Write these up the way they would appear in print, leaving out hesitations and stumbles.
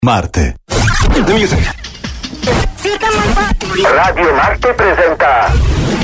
Marte. The music. Radio Marte presenta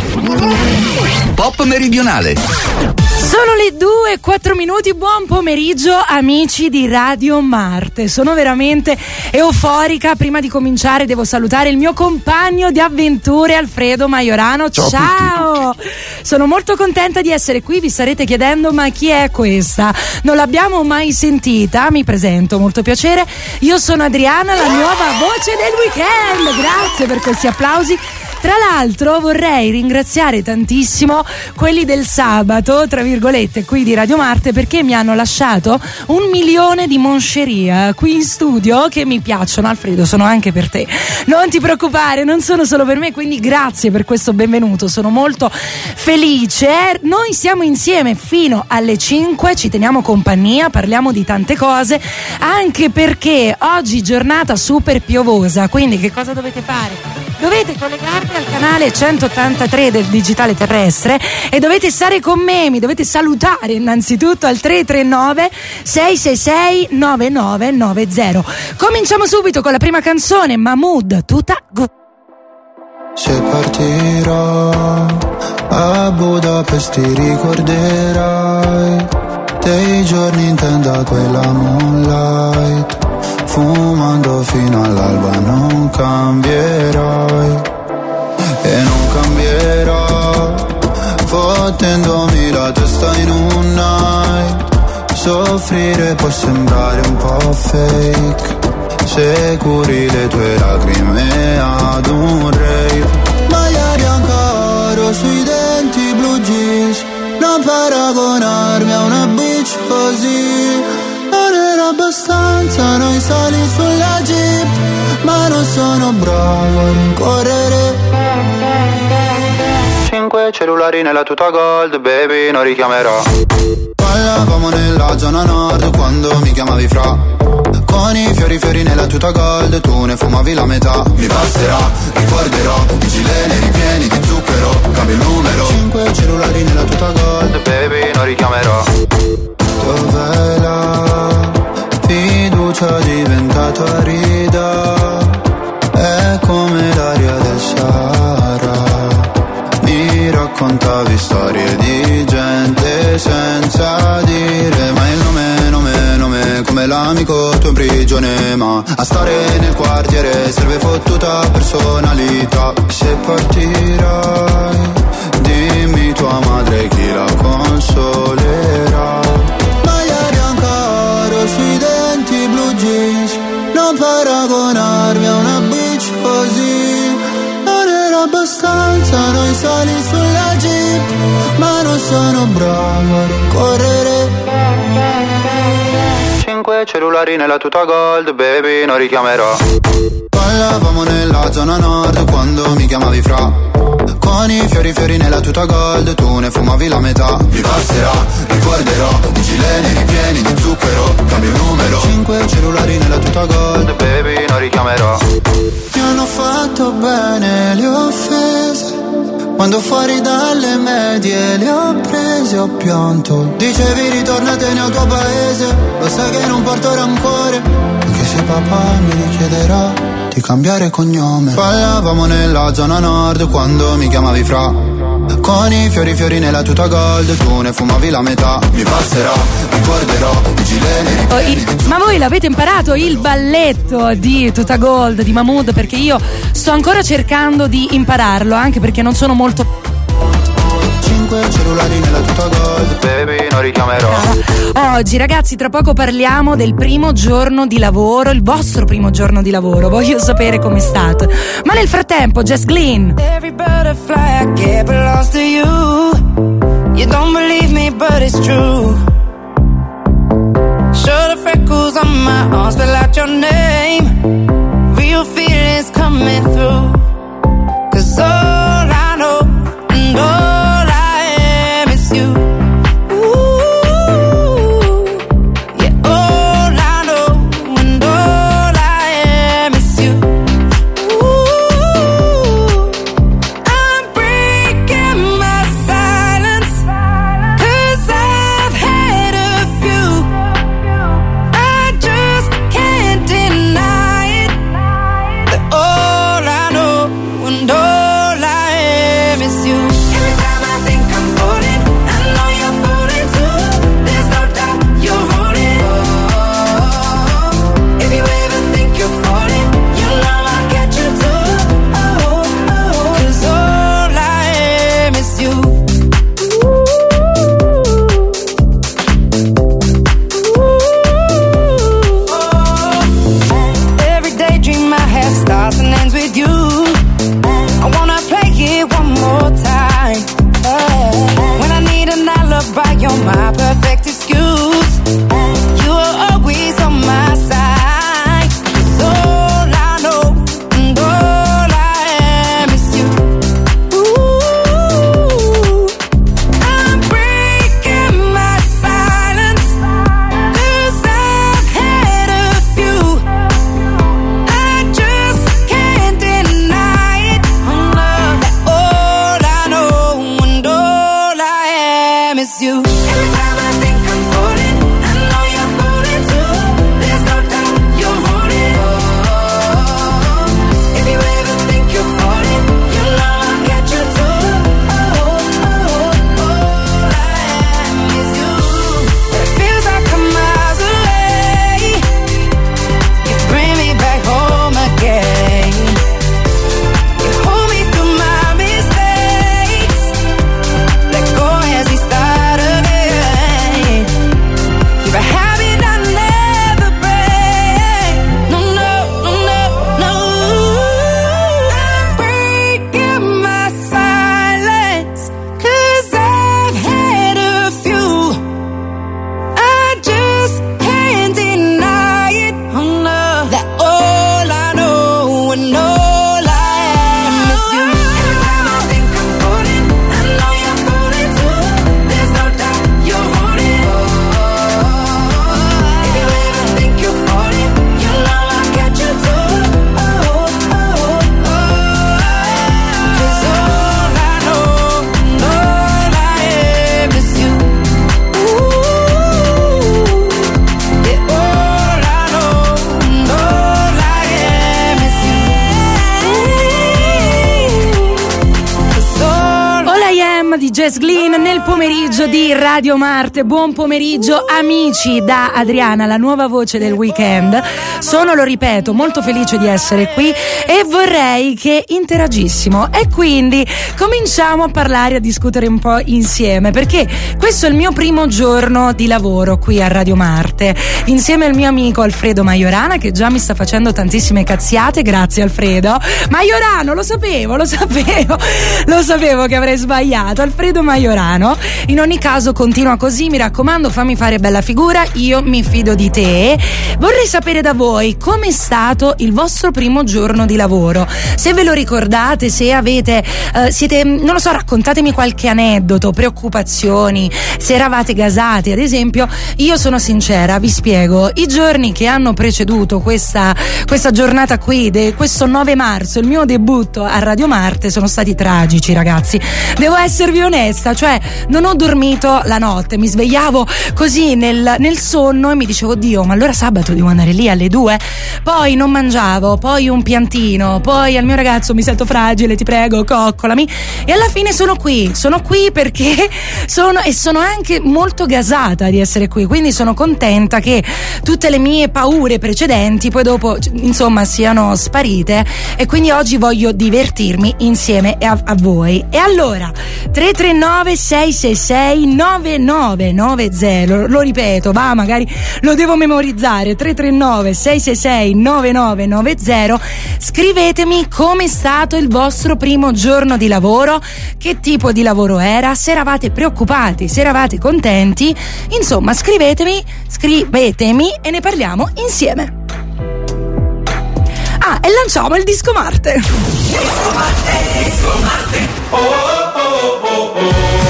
Pop meridionale. Sono le 2:04. Buon pomeriggio amici di Radio Marte. Sono veramente euforica. Prima di cominciare devo salutare il mio compagno di avventure Alfredo Maiorano. Ciao! Sono molto contenta di essere qui. Vi starete chiedendo ma chi è questa? Non l'abbiamo mai sentita. Mi presento, molto piacere. Io sono Adriana, la nuova voce del weekend. Grazie per questi applausi. Tra l'altro vorrei ringraziare tantissimo quelli del sabato, tra virgolette, qui di Radio Marte, perché mi hanno lasciato 1 milione di moncheria qui in studio che mi piacciono. Alfredo, sono anche per te. Non ti preoccupare, non sono solo per me, quindi grazie per questo benvenuto. Sono molto felice. Noi siamo insieme fino alle 5, ci teniamo compagnia, parliamo di tante cose, anche perché oggi giornata super piovosa, quindi che cosa dovete fare? Dovete collegarvi al canale 183 del digitale terrestre e dovete stare con me, mi dovete salutare innanzitutto al 339 666 9990. Cominciamo subito con la prima canzone, Mahmood, Tuta Good. Se partirò a Budapest ti ricorderai dei giorni in tenda quella moonlight, fumando fino all'alba. Non cambierai e non cambierò, fottendomi la testa in un night. Soffrire può sembrare un po' fake se curi le tue lacrime ad un rave. Maglia bianca oro sui denti, blue jeans, non paragonarmi a una bitch così. Non era abbastanza noi sali sulla jeep, ma non sono bravo a rincorrere. 5 cellulari nella tuta gold, baby, non richiamerò. Parlavamo nella zona nord quando mi chiamavi fra. Con i fiori nella tuta gold, tu ne fumavi la metà. Mi passerà, ricorderò, i gileni ripieni di zucchero, cambio il numero. 5 cellulari nella tuta gold, baby, non richiamerò. Dov'è la fiducia diventata rida? È come l'aria del Sahara. Mi raccontavi storie di gente senza dire mai il nome, come l'amico tuo in prigione. Ma a stare nel quartiere serve fottuta personalità. Se partirai, dimmi tua madre chi la consolerà. Maglia bianca oro sui denti, blue jeans, non paragonarmi a una bitch così. Non era abbastanza noi sali sulla jeep, ma non sono bravo a rincorrere. 5 cellulari nella tuta gold, baby, non richiamerò. Parlavamo nella zona nord quando mi chiamavi fra. Con i fiori nella tuta gold, tu ne fumavi la metà. Mi passerà, ricorderò, i gileni ripieni di zucchero, cambio il numero. 5 cellulari nella tuta gold, baby, non richiamerò. Mi hanno fatto bene le offese, quando fuori dalle medie le ho prese, ho pianto. Dicevi ritornatene al tuo paese, lo sai che non porto rancore, anche se papà mi richiederà di cambiare cognome. Parlavamo nella zona nord quando mi chiamavi fra. Con i fiori nella tuta gold, tu ne fumavi la metà. Mi passerà, ricorderò, i gileni. Ma voi l'avete imparato il balletto di Tuta Gold di Mahmood? Perché io sto ancora cercando di impararlo, anche perché non sono molto. 5 cellulari nella tuta gold, baby, non richiamerò. Oggi ragazzi, tra poco parliamo del primo giorno di lavoro, il vostro primo giorno di lavoro. Voglio sapere com'è stato. Ma nel frattempo, Jess Glynn. Every butterfly I get belongs to you. You don't believe me, but it's true. Show the freckles on my arms, spell out your name. Real feelings coming through. 'Cause all I know and all I am is you. Jess Glynn nel pomeriggio di Radio Marte. Buon pomeriggio amici da Adriana, la nuova voce del weekend. Sono, lo ripeto, molto felice di essere qui e vorrei che interagissimo e quindi cominciamo a parlare, a discutere un po' insieme, perché questo è il mio primo giorno di lavoro qui a Radio Marte insieme al mio amico Alfredo Majorana, che già mi sta facendo tantissime cazziate. Grazie Alfredo Majorano, lo sapevo che avrei sbagliato. Alfredo Majorano, in ogni caso continua così, mi raccomando, fammi fare bella figura, io mi fido di te. Vorrei sapere da voi com'è stato il vostro primo giorno di lavoro, se ve lo ricordate, se avete siete, non lo so, raccontatemi qualche aneddoto, preoccupazioni, se eravate gasati. Ad esempio, io sono sincera, vi spiego, i giorni che hanno preceduto questa giornata qui, questo 9 marzo, il mio debutto a Radio Marte, sono stati tragici, ragazzi. Devo esservi onesta, cioè non ho dormito la notte, mi svegliavo così nel sonno e mi dicevo: Dio, ma allora sabato devo andare lì alle 2? Poi non mangiavo, poi un piantino, poi al mio ragazzo: mi sento fragile, ti prego, coccolami. E alla fine sono qui perché sono anche molto gasata di essere qui, quindi sono contenta che tutte le mie paure precedenti poi dopo, insomma, siano sparite, e quindi oggi voglio divertirmi insieme a voi. E allora 339 666 9990, lo ripeto, magari lo devo memorizzare, 339 666 9990. Scrivetemi come è stato il vostro primo giorno di lavoro, che tipo di lavoro era, se eravate preoccupati, se eravate contenti, insomma scrivetemi e ne parliamo insieme. E lanciamo il Disco Marte. Disco Marte. Oh, oh, oh, oh.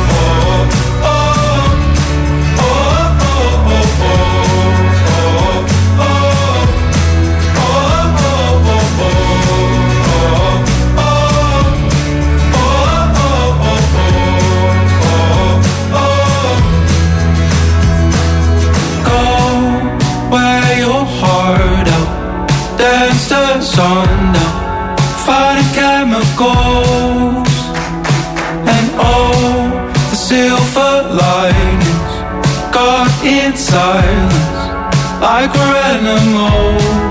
Dance the sun down, fighting chemicals, and all the silver linings got in silence like we're animals.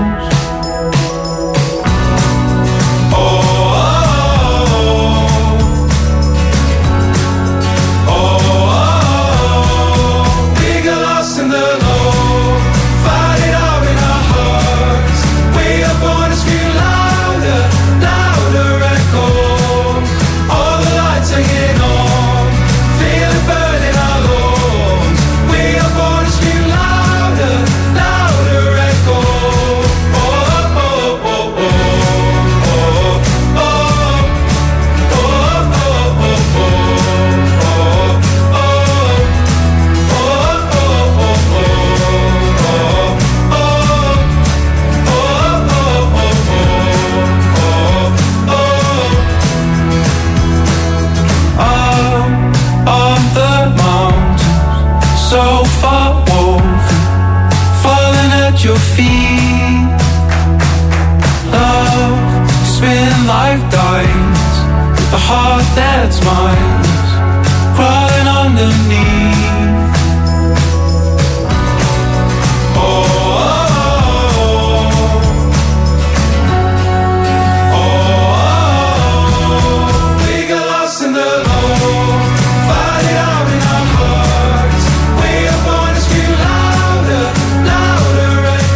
Your feet, love, spin like diamonds, with a heart that's mindless, crawling underneath. Oh, oh, oh, oh, we got lost in the low, find it out in our hearts, we are born to scream louder, louder.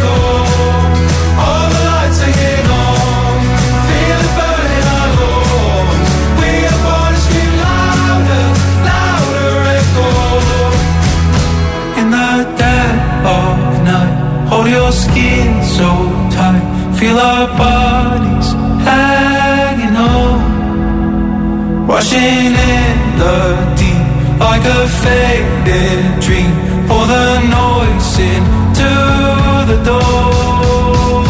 Hold your skin so tight, feel our bodies hanging on, rushing in the deep like a faded dream. Pour the noise into the door.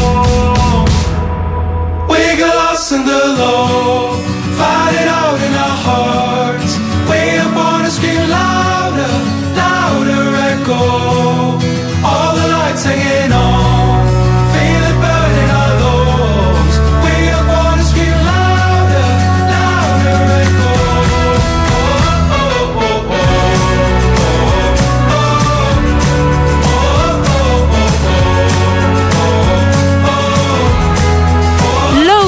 We got lost in the low, find it out in our hearts. We are born to scream louder, louder echo. All the lights hanging on, feel it burning our lungs. We are born to scream louder, louder echo.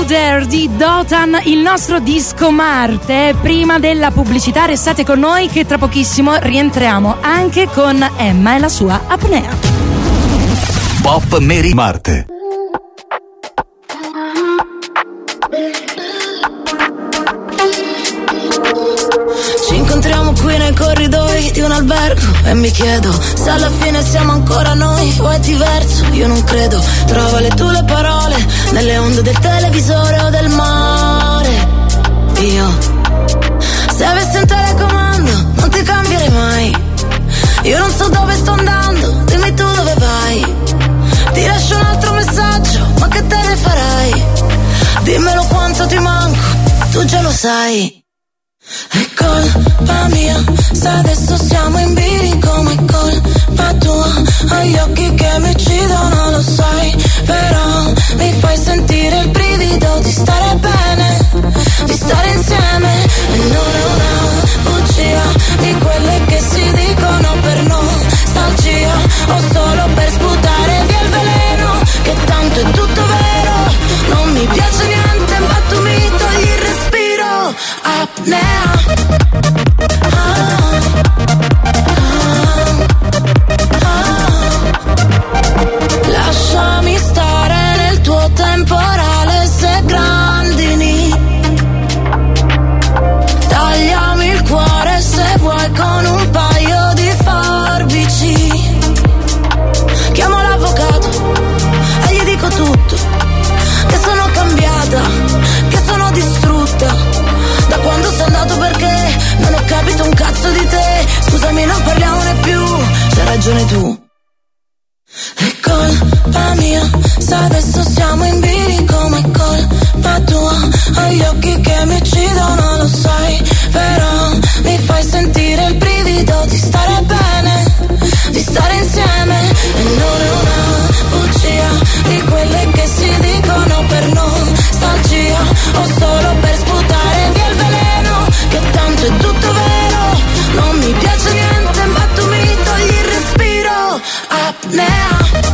Louder di Dotan, il nostro disco Marte. Prima della pubblicità restate con noi che tra pochissimo rientriamo anche con Emma e la sua apnea. Pop Mary Marte. Ci incontriamo qui nei corridoi di un albergo e mi chiedo se alla fine siamo ancora noi o è diverso. Io non credo, trova le tue parole nelle onde del televisore o del mare. Io, se avessi un telecomando non ti cambierei mai. Io non so dove sto andando, dimmi tu dove vai. Ti lascio un altro messaggio, ma che te ne farai? Dimmelo quanto ti manco, tu già lo sai. È colpa mia, se adesso siamo in bilico, ma è colpa tua. Ho gli occhi che mi uccidono, lo sai, però mi fai sentire il brivido di stare bene, di stare insieme. E non è una bugia di quelle che si dicono per nostalgia, o solo per sputare via il veleno, che tanto è tutto vero. Non mi piace niente, ma tu mi togli il respiro. Apnea. Lasciami stare nel tuo temporale se grandini. Tagliami il cuore se vuoi con un paio di forbici. Chiamo l'avvocato e gli dico tutto, che sono cambiata, che sono distrutta da quando sei andato, perché non ho capito un cazzo di te. Scusami, non parliamone più, c'hai ragione tu. È colpa mia, se adesso siamo in bilico, ma è colpa tua. Ho gli occhi che mi uccidono, lo sai, però mi fai sentire il brivido di stare bene, di stare insieme. E non è una bugia di quelle che si dicono per nostalgia, o solo per sputare via il veleno, che tanto è tutto vero. Non mi piace niente, ma tu mi togli il respiro. Apnea.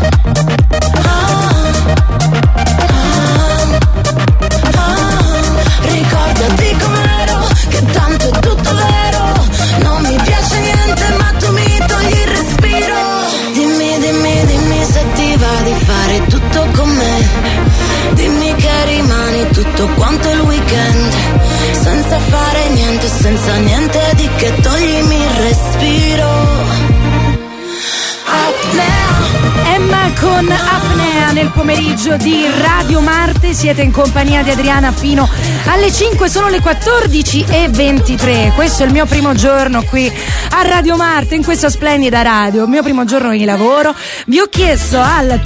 Ricordati com'ero, che tanto è tutto vero. Non mi piace niente, ma tu mi togli il respiro. Dimmi, dimmi, dimmi se ti va di fare tutto con me. Dimmi che rimani tutto quanto il weekend, senza fare niente, senza niente di che, toglimi il respiro. Apnea. Emma con Apnea nel pomeriggio di Radio Marte. Siete in compagnia di Adriana fino alle 5, sono le 14:23. Questo è il mio primo giorno qui a Radio Marte, in questa splendida radio, il mio primo giorno di lavoro. Vi ho chiesto al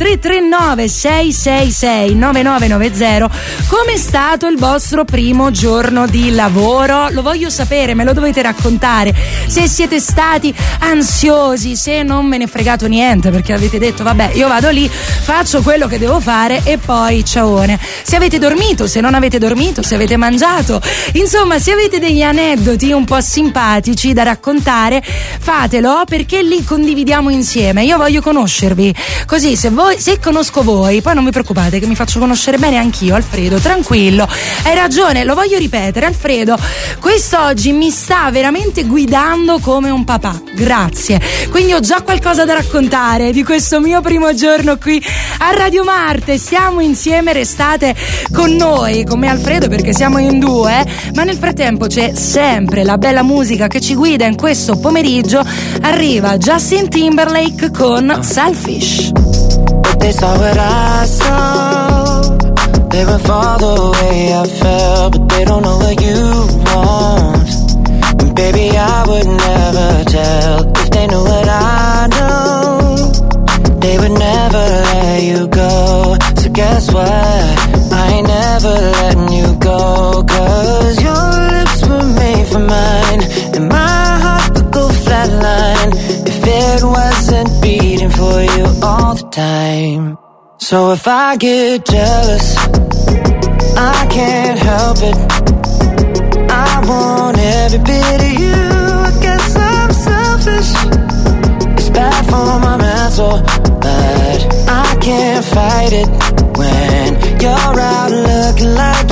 339-666-9990 com'è stato il vostro primo giorno di lavoro. Lo voglio sapere, me lo dovete raccontare. Se siete stati ansiosi, se non me ne è fregato niente perché avete detto vabbè, io vado lì, faccio quello che devo fare e poi ciaone. Se avete dormito, se non avete dormito, se avete mangiato, insomma, se avete degli aneddoti un po' simpatici da raccontare, fatelo, perché li condividiamo insieme. Io voglio conoscervi, così se conosco voi, poi non vi preoccupate che mi faccio conoscere bene anch'io. Alfredo, tranquillo, hai ragione, lo voglio ripetere. Alfredo quest'oggi mi sta veramente guidando come un papà, grazie. Quindi ho già qualcosa da raccontare di questo mio primo giorno qui a Radio Marte. Siamo insieme, restate con noi, con me Alfredo, perché siamo in due, ma nel frattempo c'è sempre la bella musica che ci guida in questo pomeriggio. Arriva Justin Timberlake con Selfish. They saw what I saw, they were far the way I felt, but they don't know what you want. And baby, I would never tell if they knew what I know. They would never let you go. So guess what? I ain't never letting you go. 'Cause your lips were made for mine, and my heart could go flatline if it wasn't beating for you all the time. So if I get jealous, I can't help it. I want every bit of you. I guess I'm selfish. It's bad for my mental, but I can't fight it when you're out looking like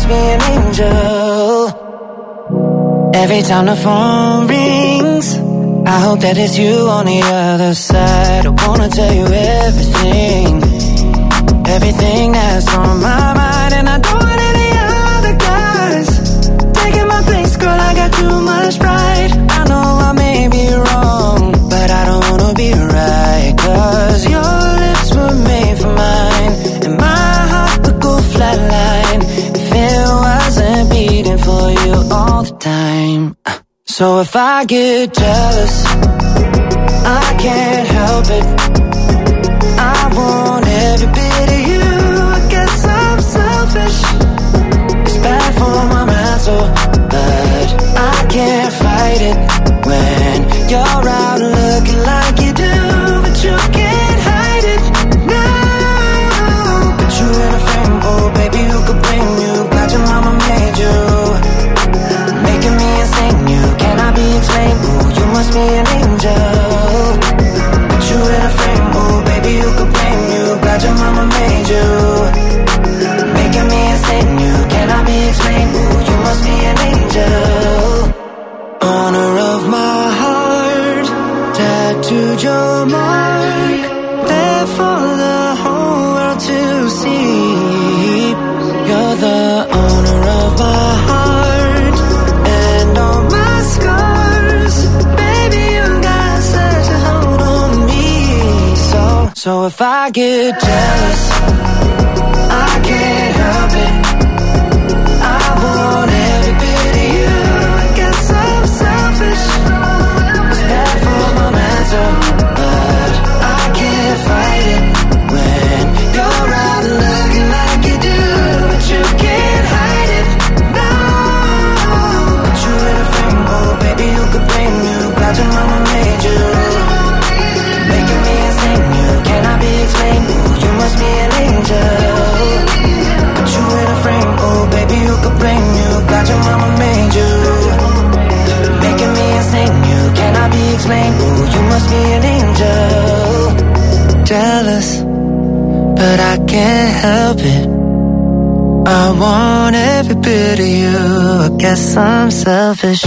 must be an angel. Every time the phone rings, I hope that it's you on the other side. I wanna tell you everything, everything that's on my mind. And I don't want any other guys taking my place, girl, I got too much pride. I know I may be wrong, but I don't wanna be right. Cause your lips were made for mine, and my heart would go flatline if it wasn't beating for you all the time. So if I get jealous, I can't help it. I want every bit of you. I guess I'm selfish. It's bad for my mental, but I can't fight it when you're out looking like you do, but you can't hide it. No, put you in a frame, oh baby, who could blame you? Glad your mama made you, making me insane. You cannot be explained. Oh, you must be an angel. Put you in a frame, oh baby, who could blame you? Glad your mama made you, making me insane. You cannot be explained. Oh, you must be an angel. Honor of my heart, tattooed your mark, there for the whole world to see. You're the owner of my heart and all my scars. Baby, you got such a hold on me. So if I get jealous, I can't help it. I want every bit of you. I guess I'm selfish. It's bad for my mental, but I can't fight it when you're out looking like you do, but you can't hide it. No, put you in a frame, oh baby, who could blame you? Glad your mama made you, making me insane. You cannot be explained. Oh, you must be an angel. Put you in a frame, oh baby, who could blame you? Glad your mama made you, making me insane. You cannot be explained. Oh, you must be an angel. Jealous, but I can't help it. I want every bit of you. I guess I'm selfish.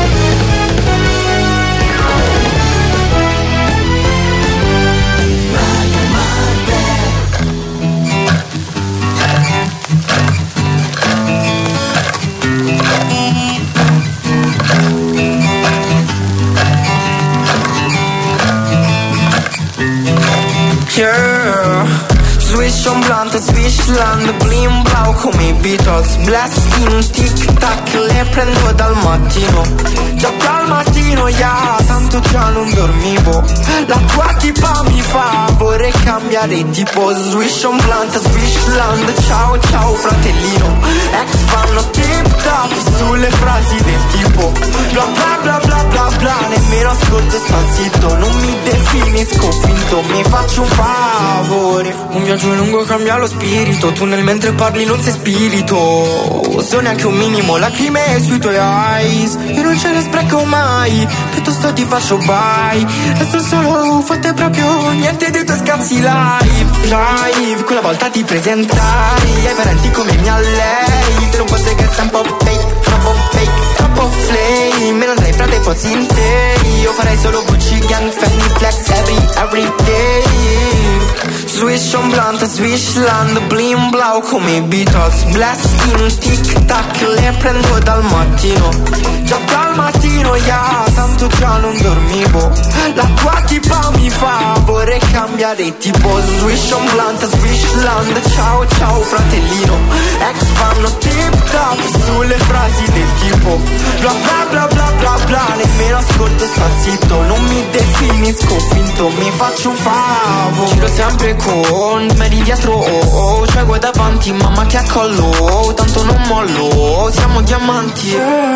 Yeah. Swish on blunt, Swishland, bling blau come i Beatles. Blast in tic-tac, le prendo dal mattino. Già dal mattino, yeah, tanto già non dormivo. La tua tipa mi fa, vorrei cambiare tipo. Swish on blunt, Swishland, ciao ciao fratellino. Ex fanno tip-tap sulle frasi del tipo bla bla bla bla bla bla, nemmeno ascolto e sto zitto. Non mi definisco finto, mi faccio un favore. Un viaggio lungo cambia lo spirito, tu nel mentre parli non sei spirito. So neanche un minimo lacrime sui tuoi eyes, io non ce ne spreco mai, piuttosto ti faccio bye. Resto solo fatte proprio niente dei tuoi scazzi live. Quella volta ti presentai ai parenti come mia lei. Se non fosse che sei un po' fake, troppo fake, troppo flame, me lo andrei frate fossi in te. Io farei solo Gucci Gang, Fendi Flex every day. Swish on blunt, Swishland, bling blau come i Beatles. Blast in tic-tac, le prendo dal mattino. Già dal mattino, yeah, tanto già non dormivo. La tua tipa mi fa, vorrei cambiare tipo. Swish on blunt, Swishland, ciao ciao fratellino. Ex fanno tip-tap sulle frasi del tipo bla bla bla bla bla bla, nemmeno ascolto sta zitto. Non mi definisco finto, mi faccio un favo. Giro sempre con me di dietro, cioè guai davanti, mamma che accollo, tanto non mollo, siamo diamanti.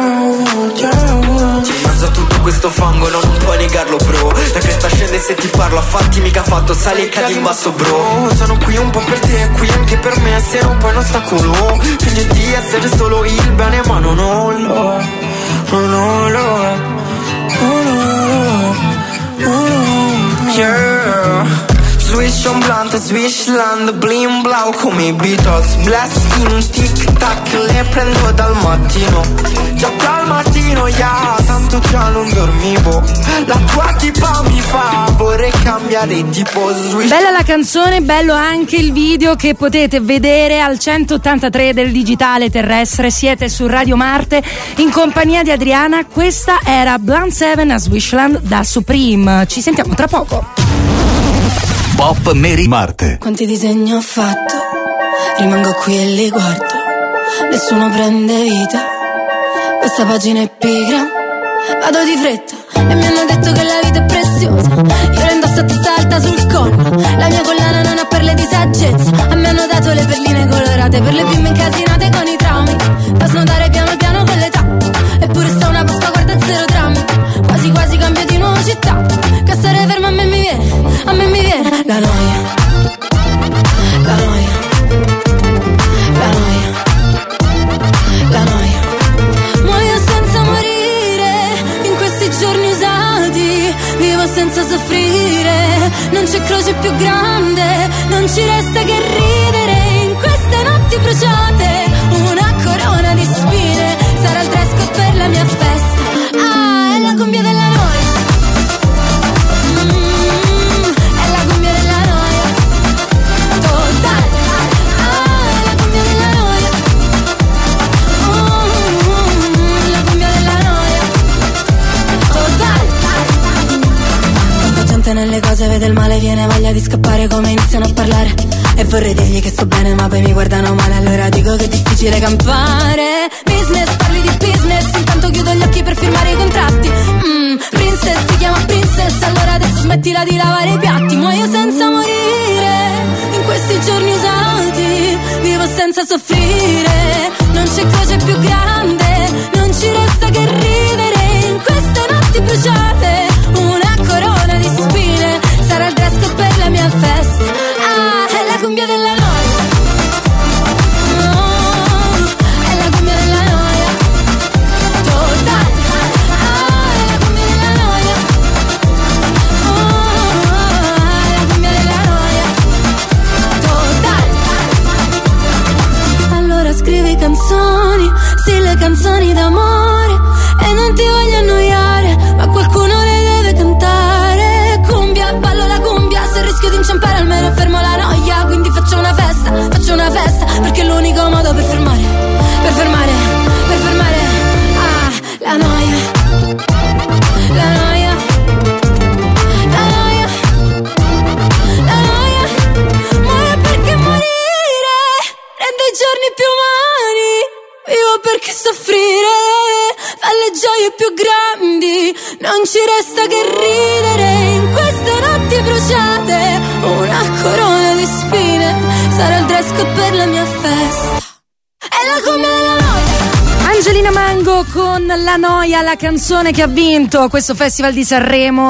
In mezzo a tutto questo fango non puoi negarlo bro. La cresta scende se ti parlo, a fatti mica fatto, sali e cadi in basso bro. Sono qui un po' per te, qui anche per me, essere un po' un ostacolo. Finge di essere solo il bene ma non lo è, non lo è, yeah. Swish on blunt, Swishland, bling blau come i Beatles. Blast in tic-tac, tac, le prendo dal mattino. Già dal mattino, yeah, tanto già non dormivo. La tua tipa mi fa, vorrei cambiare tipo switch. Bella la canzone, bello anche il video che potete vedere al 183 del digitale terrestre. Siete su Radio Marte in compagnia di Adriana. Questa era Blunt 7 a Swishland da Supreme. Ci sentiamo tra poco. Pop Mary Marte. Quanti disegni ho fatto, rimango qui e li guardo, nessuno prende vita, questa pagina è pigra, vado di fretta e mi hanno detto che la vita è preziosa, io la indosso a testa alta sul collo, la mia collana non ha perle di saggezza, a me hanno dato le perline colorate per le bimbe incasinate con i traumi, da snodare piano piano con l'età, eppure sta una Pasqua, guarda zero drammi, quasi quasi cambio di nuova città, che stare fermo a me mi viene la noia, la noia, la noia, la noia. Muoio senza morire in questi giorni usati, vivo senza soffrire, non c'è croce più grande, non ci resta che ridere in queste notti bruciate, una corona di spine, sarà il dress code per la mia festa, ah, è la cumbia della noia. Nelle cose vede il male, viene voglia di scappare come iniziano a parlare e vorrei dirgli che sto bene ma poi mi guardano male, allora dico che è difficile campare. Business, parli di business, intanto chiudo gli occhi per firmare i contratti. Princess, ti chiama princess, allora adesso smettila di lavare i piatti. Muoio senza morire in questi giorni usati, vivo senza soffrire, non c'è croce più grande, non ci resta che ridere in queste notti bruciate, una corona di spine, sarà il dress code per la mia festa, ah, è la cumbia della noia, oh, è la cumbia della noia, totale, ah, è la cumbia della noia, oh, è la cumbia della noia, totale. Allora scrivi canzoni, sì, le canzoni d'amore, e non ti voglio annoiare, ma qualcuno le deve cantare. Cumbia, ballo la cumbia, se rischio di inciampare almeno fermo la noia, quindi faccio una festa, perché è l'unico modo per fermare, ah, la noia, la noia, la noia, la noia, muoio perché morire rende i giorni più umani, vivo perché soffrire fa le gioie più grandi, non ci resta che ridere in queste notti bruciate, una corona di spine, sarà il dress code per la mia festa, è la cumbia della noia. Angelina Mango con La Noia, la canzone che ha vinto questo Festival di Sanremo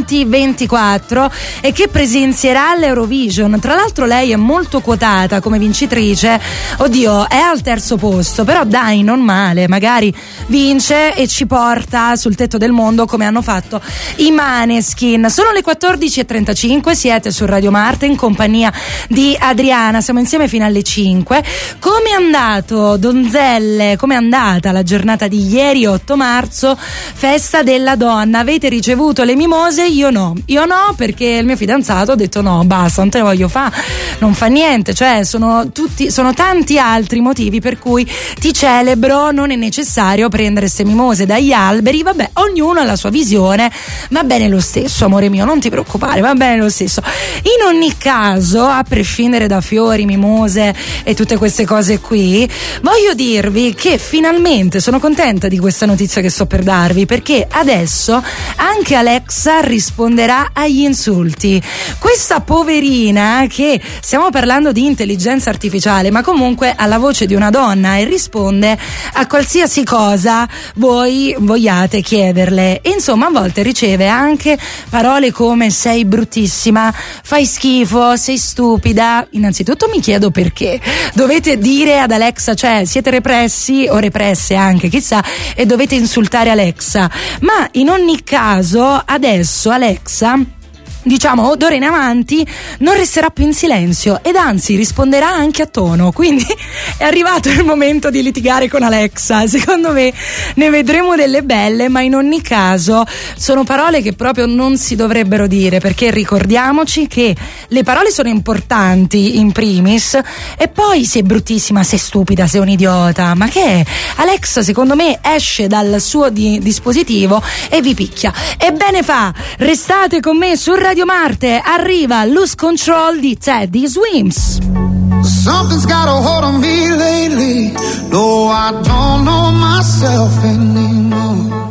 2024 e che presenzierà all'Eurovision. Tra l'altro lei è molto quotata come vincitrice, oddio, è al terzo posto, però dai, non male, magari vince e ci porta sul tetto del mondo come hanno fatto i Maneskin. Sono le 14:35, siete su Radio Marte in compagnia di Adriana, siamo insieme fino alle 5. Come è andato, donzelle, come è andata la giornata di ieri 8 marzo, festa della donna? Avete ricevuto le mimose? Io no, perché il mio fidanzato ha detto no, basta, non te ne voglio fare, non fa niente, cioè sono tanti altri motivi per cui ti celebro, non è necessario prendere ste mimose dagli alberi, vabbè, ognuno ha la sua visione, va bene lo stesso, amore mio, non ti preoccupare, va bene lo stesso. In ogni caso, a prescindere da fiori, mimose e tutte queste cose qui, voglio dirvi che finalmente sono contenta di questa notizia che sto per darvi, perché adesso anche Alexa risponderà agli insulti. Questa poverina, che stiamo parlando di intelligenza artificiale, ma comunque ha la voce di una donna e risponde a qualsiasi cosa voi vogliate chiederle, e insomma a volte riceve anche parole come sei bruttissima, fai schifo, sei stupida. Innanzitutto mi chiedo perché dovete dire ad Alexa, cioè siete repressi o represse anche, chissà, e dovete insultare Alexa. Ma in ogni caso adesso Alexa diciamo, d'ora in avanti non resterà più in silenzio ed anzi risponderà anche a tono, quindi è arrivato il momento di litigare con Alexa. Secondo me ne vedremo delle belle, ma in ogni caso sono parole che proprio non si dovrebbero dire, perché ricordiamoci che le parole sono importanti in primis, e poi sei bruttissima, sei stupida, sei un idiota, ma che è? Alexa secondo me esce dal suo dispositivo e vi picchia. Ebbene fa, restate con me su Radio Marte, arriva Lose Control di Teddy Swims. Something's got a hold on me lately. No, I don't know myself anymore.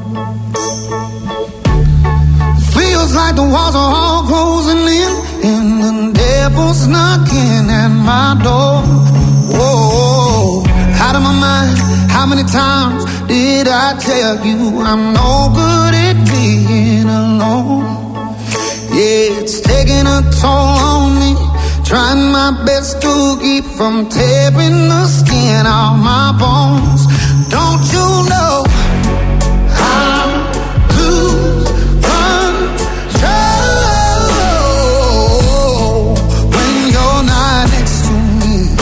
Feels like the walls are all closing in and the devil's knocking at my door. Whoa, out of my mind. How many times did I tell you I'm no good at being alone? Yeah, it's taking a toll on me. Trying my best to keep from tearing the skin off my bones. Don't you know I lose control when you're not next to me?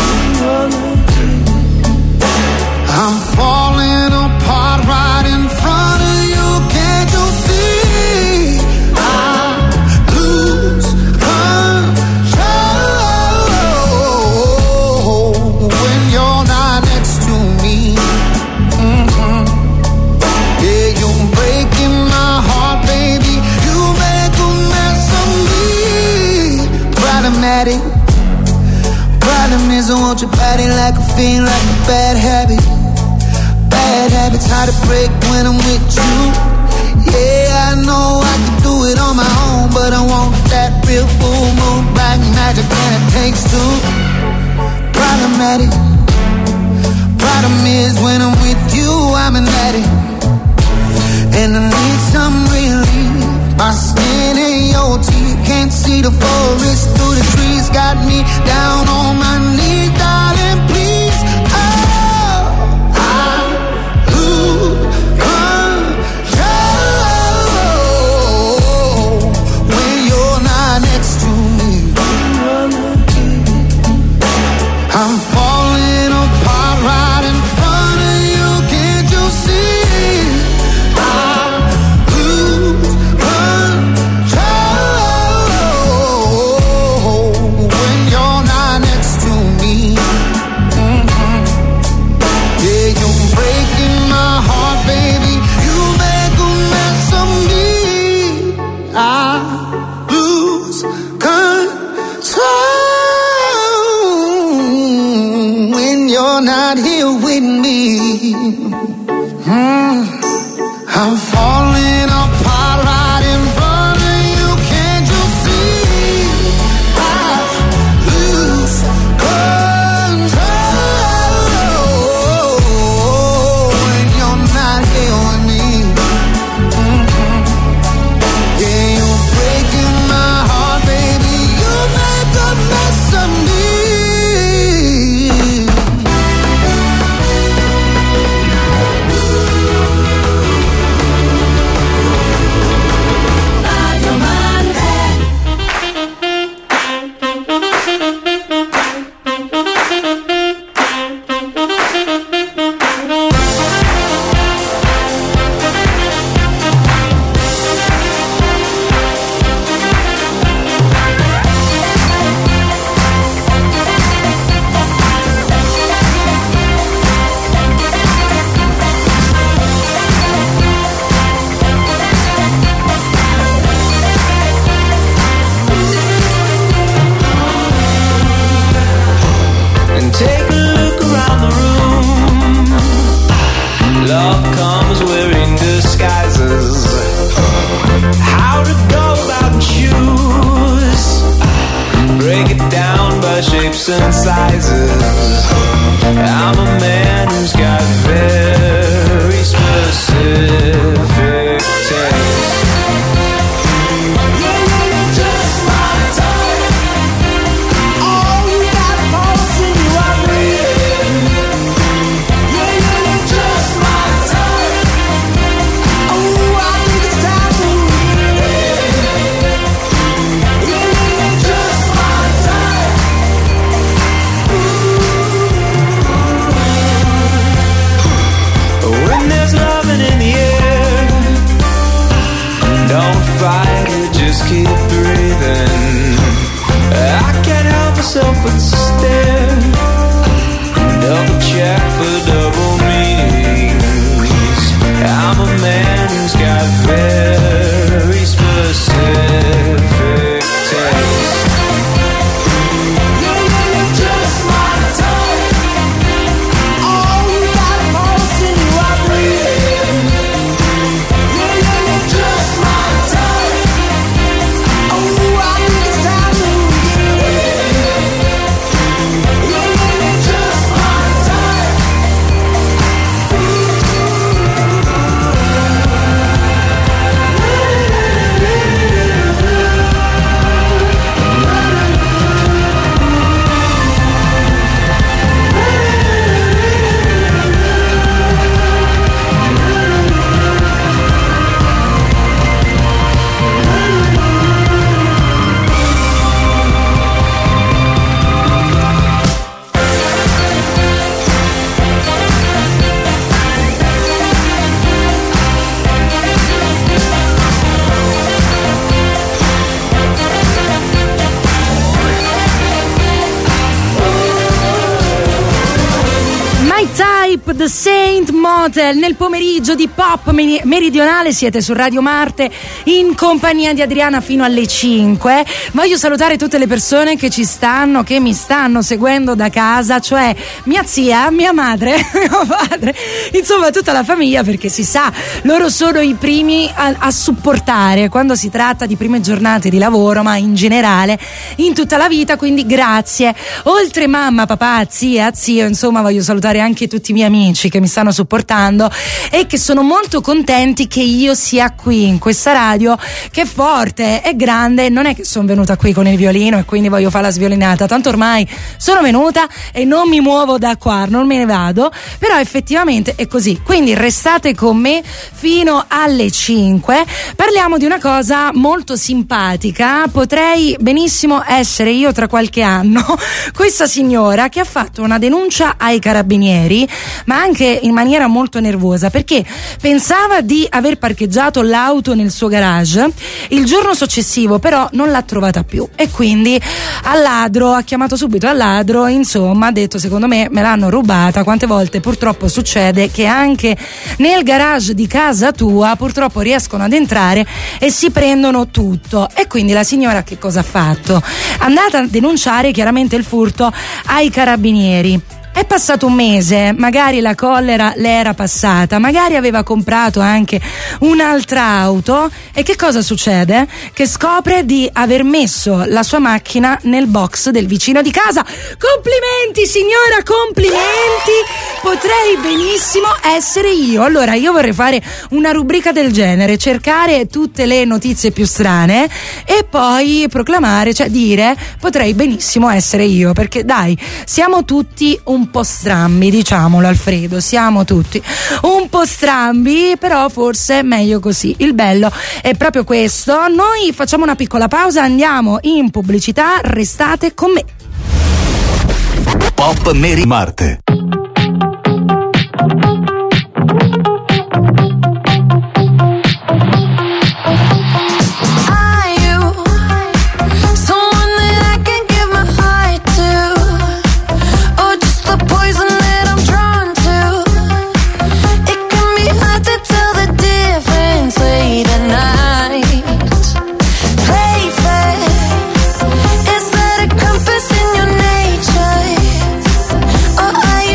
I'm falling apart right in front of you. Can't you see? I lose control when you're not next to me. Yeah, you're breaking my heart, baby. You make a mess of me. Problematic. Problem is I want your body like a fiend, like a bad habit. Bad habits hard to break when I'm with you. Yeah, I know I can do it on my own, but I want that real full moon, black magic, and it takes two. Problematic. Problem is when I'm with you, I'm an addict, and I need some relief. My skin and your teeth, can't see the forest through the trees. Got me down on my knees, darling, please. Oh, I lose control when you're not next to me. I'm falling apart right in front of you. Can't you see? I lose control when you're not next to me. Yeah, you're breaking my heart, baby. You make a mess of me. I lose control when you're not here with me. I'm falling apart right in front of you. Can't you see? I lose control when you're not here with me. Yeah, you're breaking my heart, baby. You make a mess of me. Radio Marte. And take a look around the room. Love comes wearing disguises. How to go about and choose. Break it down by shapes and sizes. I'm a man who's got very specific taste. You're just my type. Oh, you got pulse in you, I read. You're just my type. Oh, I think it's time for me. just keep breathing. I can't help myself but stare. Double check for double meanings. I'm a man who's got very specific taste. You're just my type. Oh, you got most in you, I breathe. You're just my type. Oh, I think it's time to begin. You're just my type. The Saint Motel nel pomeriggio di Pop Meridionale. Siete su Radio Marte in compagnia di Adriana fino alle 5. Voglio salutare tutte le persone che mi stanno seguendo da casa, cioè mia zia, mia madre, mio padre, insomma tutta la famiglia, perché si sa, loro sono i primi a supportare quando si tratta di prime giornate di lavoro, ma in generale in tutta la vita, quindi grazie. Oltre mamma, papà, zia, zio, insomma voglio salutare anche tutti i miei amici che mi stanno supportando e che sono molto contenti che io sia qui in questa radio, che è forte, è grande. Non è che sono venuta qui con il violino e quindi voglio fare la sviolinata, tanto ormai sono venuta e non mi muovo da qua, non me ne vado, però effettivamente è così. Quindi restate con me fino alle 5. Parliamo di una cosa molto simpatica, potrei benissimo essere io tra qualche anno, questa signora che ha fatto una denuncia ai carabinieri, ma anche in maniera molto nervosa, perché pensava di aver parcheggiato l'auto nel suo garage. Il giorno successivo però non l'ha trovata più e quindi ha chiamato subito al ladro, insomma ha detto: secondo me l'hanno rubata. Quante volte purtroppo succede che anche nel garage di casa tua purtroppo riescono ad entrare e si prendono tutto. E quindi la signora che cosa ha fatto? È andata a denunciare chiaramente il furto ai carabinieri. È passato un mese, magari la collera le era passata, magari aveva comprato anche un'altra auto e che cosa succede? Che scopre di aver messo la sua macchina nel box del vicino di casa. Complimenti signora, complimenti, potrei benissimo essere io. Allora io vorrei fare una rubrica del genere, cercare tutte le notizie più strane e poi proclamare, cioè dire potrei benissimo essere io, perché dai, siamo tutti un po' strambi, diciamolo Alfredo, siamo tutti un po' strambi, però forse è meglio così. Il bello è proprio questo. Noi facciamo una piccola pausa, andiamo in pubblicità, restate con me. Pop Mary Marte. Is that a compass in your nature? Or are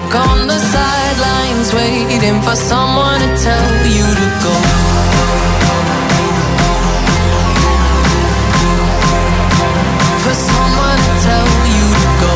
stuck on the sidelines waiting for someone to tell you to go. For someone to tell you to go.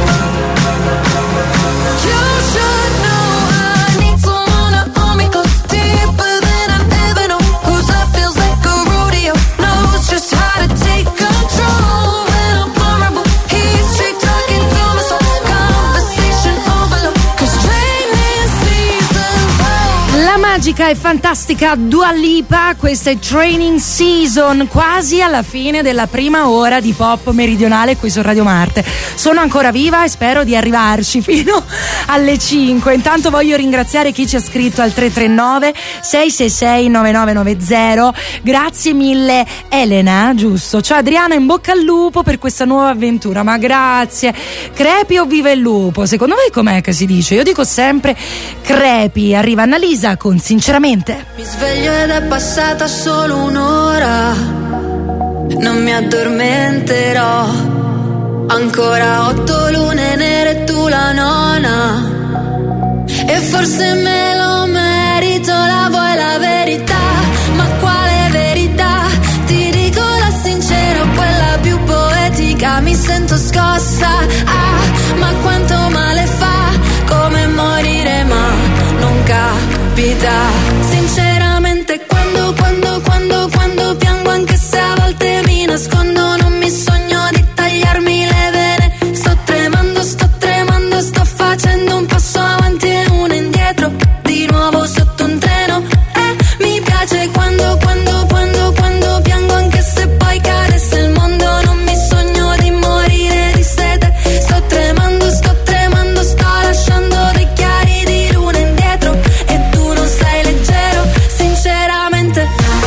You should know I need someone to hold me close, deeper than I've ever known. Whose love feels like a rodeo, knows just how to take control. When I'm vulnerable, he's straight talking to my soul. Conversation overload, 'cause training season's over. La magica e fantastica Dua Lipa, questa è Training Season, quasi alla fine della prima ora di Pop Meridionale qui su Radio Marte. Sono ancora viva e spero di arrivarci fino alle 5. Intanto voglio ringraziare chi ci ha scritto al 339 666 9990. Grazie mille Elena, giusto? Ciao Adriana, in bocca al lupo per questa nuova avventura. Ma grazie. Crepi o viva il lupo? Secondo voi com'è che si dice? Io dico sempre crepi. Arriva Annalisa con Sinceramente. Mi sveglio ed è passata solo un'ora, non mi addormenterò. Ancora 8 lune nere e tu la nona, e forse me lo merito. La vuoi la verità? Ma quale verità? Ti dico la sincera, quella più poetica. Mi sento scossa, ah, ma quanto male fa, come morire ma non capita. Sinceramente quando piango, anche se a volte mi nascondo, non mi sogno di tagliarmi le vene. Sto tremando, sto facendo un passo avanti e uno indietro, di nuovo sotto un treno. Mi piace quando piango, anche se poi cadesse il mondo, non mi sogno di morire di sete. Sto tremando, sto lasciando dei chiari di luna indietro, e tu non sei leggero. Sinceramente,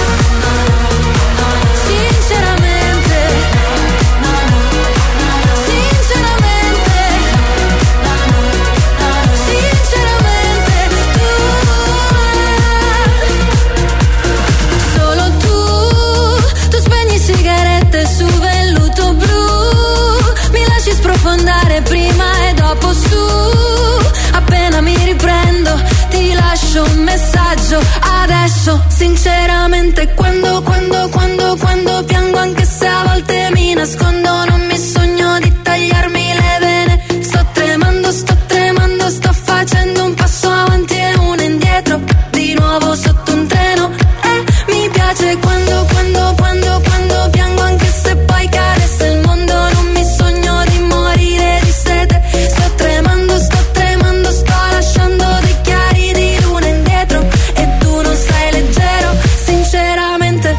solo tu spegni sigarette su velluto blu, mi lasci sprofondare prima e dopo su. Appena mi riprendo ti lascio un messaggio adesso. Sinceramente quando piango, anche se a volte mi nascondo, non mi sogno di tagliarmi le vene. Sto tremando, sto facendo un passo avanti e uno indietro, di nuovo sotto un treno. Mi piace quando piango, anche se poi cadesse il mondo, non mi sogno di morire di sete. Sto tremando, sto lasciando dei chiari di luna indietro, e tu non sei leggero. Sinceramente,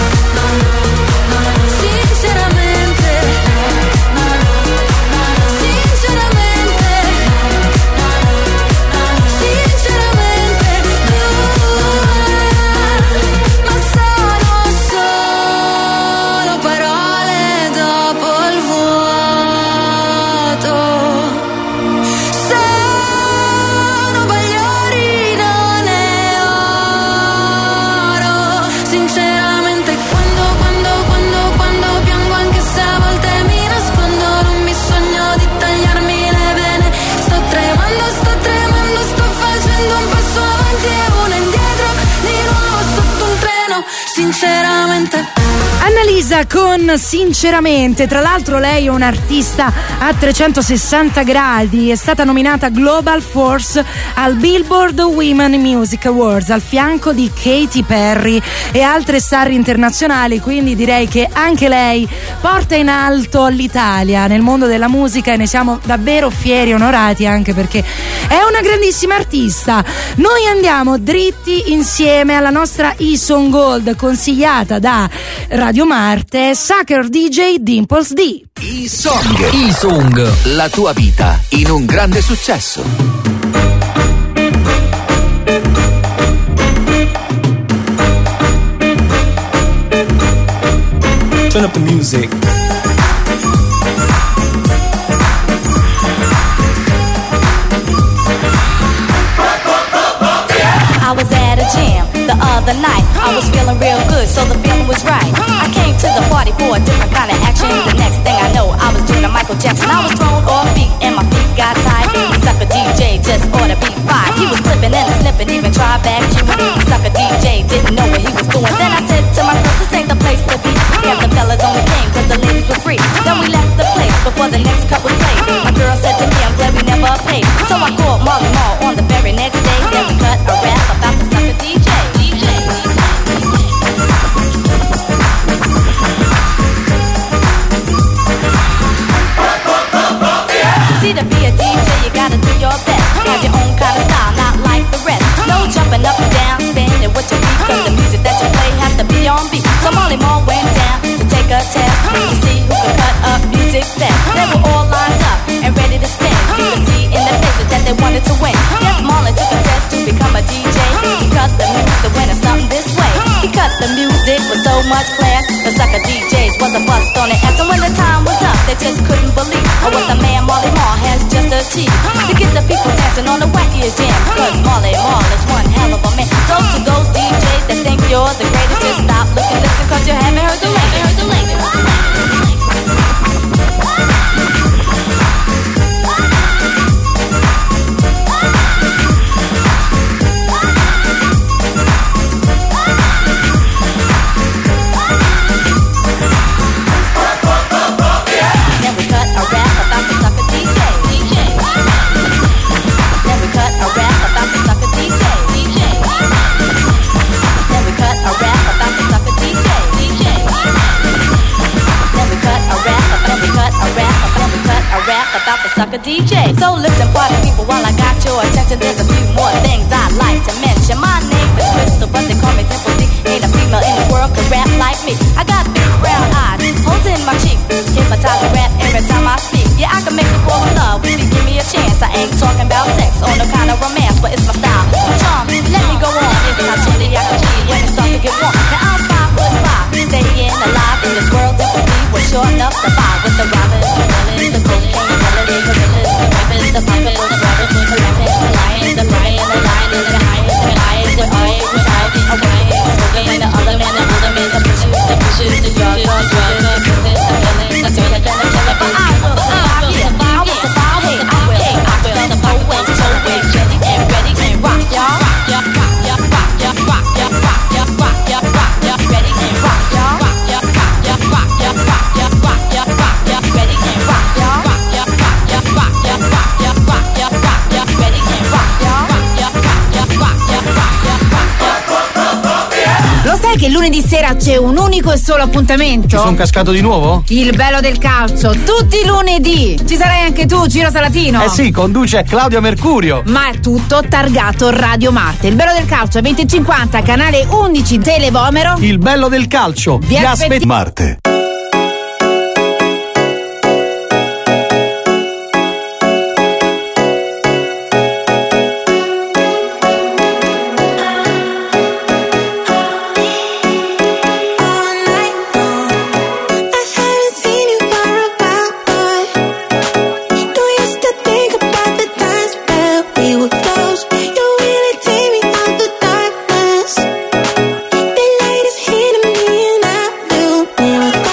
ma sono solo parole dopo il vuoto. Sono bagliori, non è oro. Sinceramente quando piango, anche se a volte mi nascondo, non mi sogno di tagliarmi le vene. Sto tremando, sto facendo un passo avanti e uno indietro, di nuovo sotto un treno. Sinceramente. Annalisa con Sinceramente. Tra l'altro lei è un'artista a 360 gradi, è stata nominata Global Force al Billboard Women Music Awards al fianco di Katy Perry e altre star internazionali, quindi direi che anche lei porta in alto l'Italia nel mondo della musica, e ne siamo davvero fieri e onorati, anche perché è una grandissima artista. Noi andiamo dritti insieme alla nostra E-Song Gold consigliata da Radio Marte, Sucker DJ Dimples D. E-Song, la tua vita in un grande successo. Turn up the music. I was at a jam the other night. I was feeling real good, so the feeling was right. I came to the party for a different kind of action. The next thing I know, I was doing a Michael Jackson. I was thrown off beat and my feet got tight. The sucker DJ just ordered and even try back you. Sucker DJ didn't know what he was doing. Then I said to myself, this ain't the place to be. Yeah, the fellas only came cause the ladies were free. Then we left the place before the next cut was played. My girl said to me, I'm glad we never paid. So I called Marley Marl on the very next day. Then we cut a rap about the sucker DJ. See, to be a DJ, you gotta do your best. Have your own kind of style, not like the rest. No jumping up and down, spinning with your feet, cause the music that you play has to be on beat. So Marley Marl went down to take a test to see who could cut up music best. They were all lined up and ready to spin. You could see in their faces that they wanted to win. Yes, Marley took a test to become a DJ. He cut the music when it's something this way. He cut the music with so much class. The sucker DJs was a bust on it. And so when the time was up, they just couldn't believe what the man Marley Marl has just achieved. To get the people dancing on the wackiest jam. Cause Marley Marl is one hell of a man. So to those DJs that think you're the greatest, just stop, look and listen, cause you haven't heard the latest. About the sucker DJ. So listen, party people, while I got your attention, there's a few more things I'd like to mention. My name is Crystal, but they call me Temple D. Ain't a female in the world could rap like me. I got big brown eyes, holes in my cheeks, hypnotize and rap every time I speak. Yeah, I can make you fall in love if you give me a chance. I ain't talking about sex or no kind of romance, but it's my style. Charm, let me go on. It's how chilly I can be when it starts to get warm. Now I'm 5'5", staying alive in this world. Temple D was sure enough to buy with the robbers, the villains, the cocaine. The rappers, the piper, the rappers, the rappers, the lion, the lion, the lion, the lion, the lion, the lion, the lion, the lion, smoking when the other man, the older man, the pushes, the drug, the killing, the killer, but I will survive, yeah, I will survive, hey, I will survive, ready and rock, y'all, rock, y'all, rock, y'all, rock, y'all, rock, y'all, rock, y'all, rock, y'all, rock, y'all, ready and rock, y'all, rock, y'all, rock, y'all, rock, y'all, rock, y'all, rock, y'all, rock, y'all, ready and rock, y'all, rock, y'all, rock, y'all, rock, y'all, rock, y'all, rock, y'all, rock, y'all, ready and rock, y'all, rock, y'all, rock, y'all, rock, y'all, rock, y'all, rock, y'all. Lo sai che lunedì sera c'è un unico e solo appuntamento? Ci sono cascato di nuovo? Il bello del calcio, tutti i lunedì. Ci sarai anche tu, Ciro Salatino? Eh sì, conduce Claudio Mercurio. Ma è tutto targato Radio Marte. Il bello del calcio 2050, canale 11 Televomero. Il bello del calcio. Vi aspettiamo. Marte. Never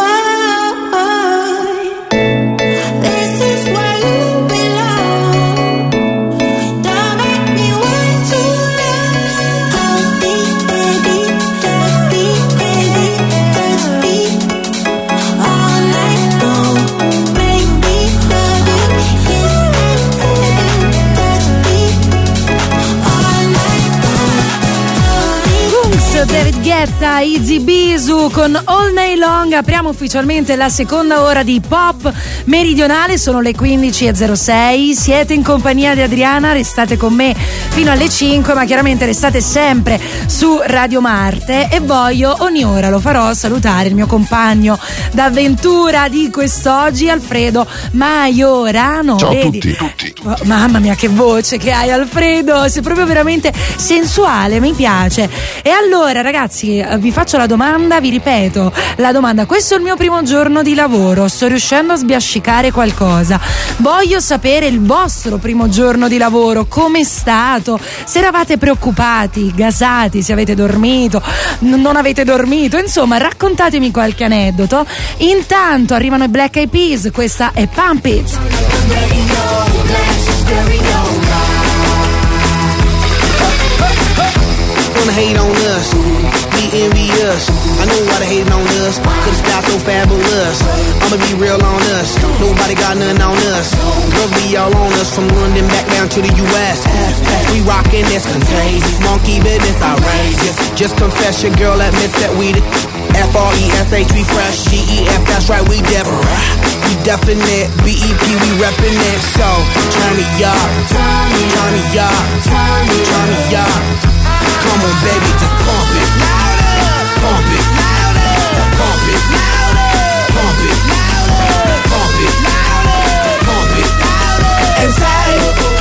This is where you belong. Don't make me wait too long. All night long. Make me love you. David Guetta, Easy Bisu con All Night Long. Apriamo ufficialmente la seconda ora di Pop Meridionale, sono le 15:06, siete in compagnia di Adriana, restate con me fino alle 5, ma chiaramente restate sempre su Radio Marte e voglio, ogni ora lo farò, salutare il mio compagno d'avventura di quest'oggi, Alfredo Majorano. Ciao Vedi? a tutti. Oh, mamma mia che voce che hai, Alfredo, sei proprio veramente sensuale, mi piace. E allora ragazzi, vi faccio la domanda, vi ripeto la domanda: questo è il mio primo giorno di lavoro, sto riuscendo a sbiascicare qualcosa, voglio sapere il vostro primo giorno di lavoro, com'è stato, se eravate preoccupati, gasati, se avete dormito, non avete dormito, insomma raccontatemi qualche aneddoto. Intanto arrivano i Black Eyed Peas, questa è Pump It. Wanna hate on us, be envious. I know why they hating on us, cause the style so fabulous. I'ma be real on us, nobody got nothing on us. Girls be all on us, from London back down to the US. We rockin' this contagious, monkey business outrageous. Just confess your girl admits that we the F-R-E-S-H, we fresh, G-E-F, that's right, we different. We definite, B-E-P, we reppin' it. So, turn me up, turn me up, turn me up. Come on, baby, just pump it. Pump it. Pump it. Pump it. Pump it. Pump it. And say,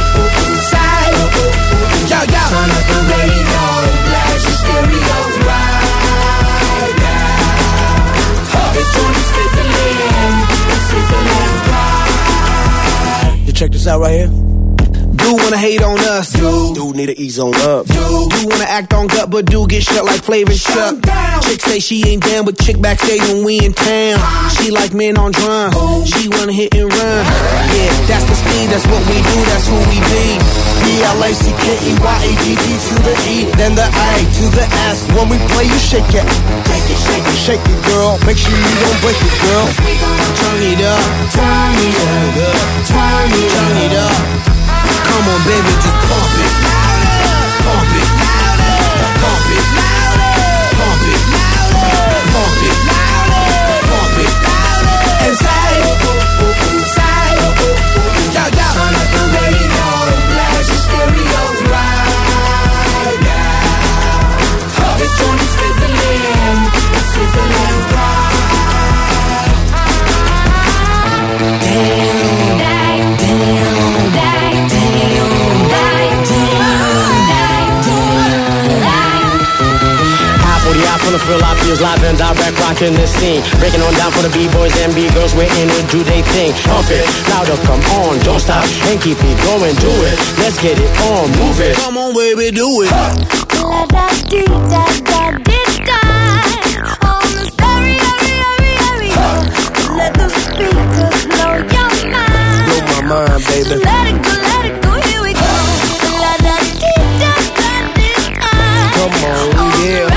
yo, yo. Turn up the radio, blast your stereo right now. This joint is sizzling, it's sizzling right. You check this out right here. Do wanna hate on us, do need to ease on up. Do wanna act on gut, but do get shut like Flavor Shut. Chick say she ain't down, but chick backstage when we in town. She like men on drums, she wanna hit and run. Yeah, that's the speed, that's what we do, that's who we be. B-L-A-C-K-E-Y-A-D-D to the E, then the A to the S. When we play, you shake it, shake it, shake it, shake it, girl. Make sure you don't break it, girl. Turn it up, turn it up, turn it up. Come on, baby, just pump it. Pump it. Pump it. Pump it. Pump it. Pump it. And say, yo, yo. Turn up the radio, blast your stereo right now. This joint is sizzling, it's sizzling right. Damn, damn, damn, full of Philadelphia's live and direct, rocking this scene. Breaking on down for the B-boys and B-girls, we're in it, do they thing. Pump it, louder, come on, don't stop, and keep it going, do it. Let's get it on, move it. Come on, baby, do it. La-da-dee-da-da-dee-da. On the stereo, let the speakers blow your mind. Blow my mind, baby. Let it go, here we go. La-da-dee-da-da-dee-da. Come on, yeah.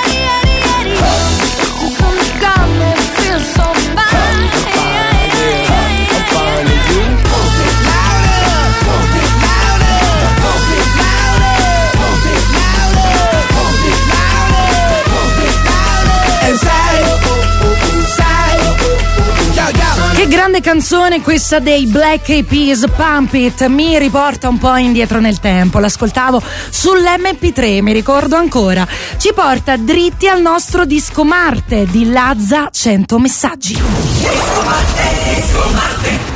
Che grande canzone questa dei Black Eyed Peas, Pump It, mi riporta un po' indietro nel tempo, l'ascoltavo sull'MP3, mi ricordo ancora, ci porta dritti al nostro Disco Marte di Lazza 100 messaggi. Disco Marte, Disco Marte.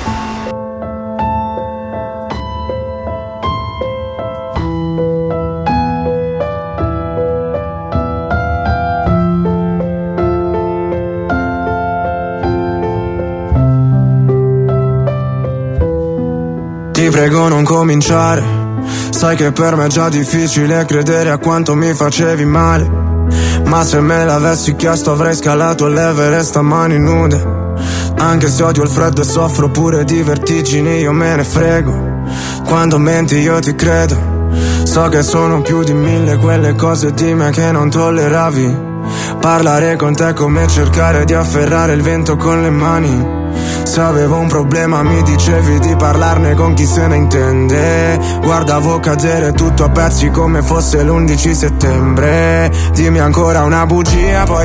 Ti prego non cominciare, sai che per me è già difficile credere a quanto mi facevi male. Ma se me l'avessi chiesto avrei scalato l'Everest a mani nude. Anche se odio il freddo e soffro pure di vertigini, io me ne frego. Quando menti io ti credo. So che sono più di 1000 quelle cose di me che non tolleravi. Parlare con te è come cercare di afferrare il vento con le mani. Se avevo un problema mi dicevi di parlarne con chi se ne intende. Guardavo cadere tutto a pezzi come fosse l'11 settembre. Dimmi ancora una bugia, poi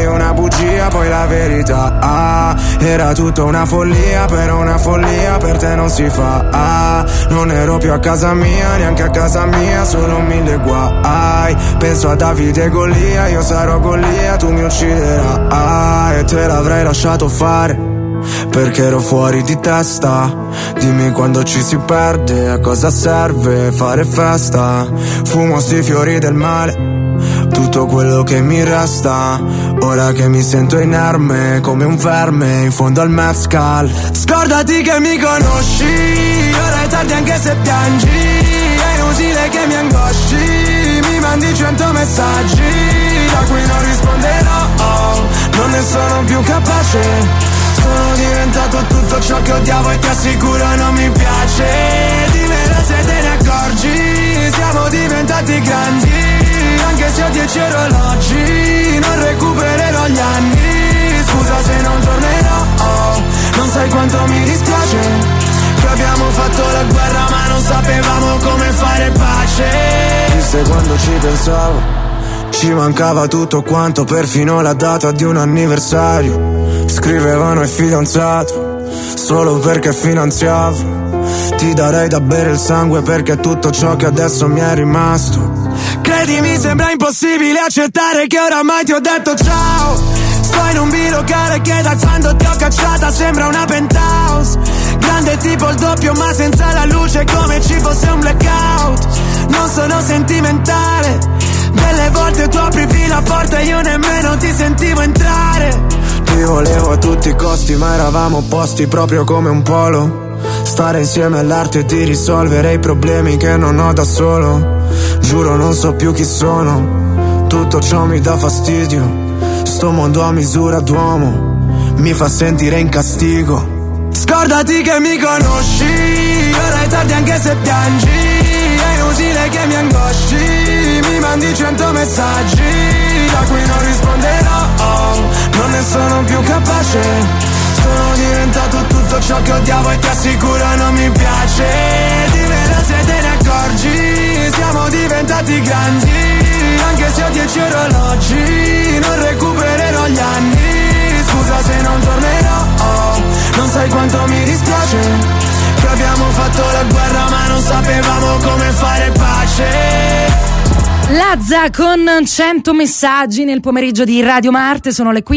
la verità. Era tutta una follia, però una follia per te non si fa. Non ero più a casa mia, neanche a casa mia, solo 1000 guai. Penso a Davide e Golia, io sarò Golia, tu mi ucciderai. E te l'avrei lasciato fare perché ero fuori di testa. Dimmi quando ci si perde, a cosa serve fare festa. Fumo sti fiori del male, tutto quello che mi resta. Ora che mi sento inerme come un verme in fondo al mezcal. Scordati che mi conosci, ora è tardi anche se piangi. È inutile che mi angosci, mi mandi 100 messaggi da cui non risponderò, non ne sono più capace. Sono diventato tutto ciò che odiavo e ti assicuro non mi piace. Dimmelo se te ne accorgi, siamo diventati grandi. Anche se ho 10 orologi, non recupererò gli anni. Scusa se non tornerò, non sai quanto mi dispiace che abbiamo fatto la guerra ma non sapevamo come fare pace. Chissà quando ci pensavo, ci mancava tutto quanto, perfino la data di un anniversario. Scrivevano il fidanzato solo perché finanziavo. Ti darei da bere il sangue perché è tutto ciò che adesso mi è rimasto. Credimi, sembra impossibile accettare che oramai ti ho detto ciao. Sto in un bilocale che da quando ti ho cacciata sembra una penthouse. Grande tipo il doppio ma senza la luce, come ci fosse un blackout. Non sono sentimentale, delle volte tu aprivi la porta e io nemmeno ti sentivo entrare. Ti volevo a tutti i costi ma eravamo opposti proprio come un polo. Stare insieme all'arte di risolvere i problemi che non ho da solo. Giuro non so più chi sono, tutto ciò mi dà fastidio. Sto mondo a misura d'uomo mi fa sentire in castigo. Scordati che mi conosci, ora è tardi anche se piangi. È inutile che mi angosci, mi mandi 100 messaggi da cui non risponderò, non ne sono più capace. Sono diventato tutto ciò che odiavo e ti assicuro non mi piace. Dimmelo se te ne accorgi, siamo diventati grandi. Anche se ho 10 orologi, non recupererò gli anni. Scusa se non tornerò, non sai quanto mi dispiace che abbiamo fatto la guerra ma non sapevamo come fare pace. Lazza con 100 messaggi nel pomeriggio di Radio Marte, sono le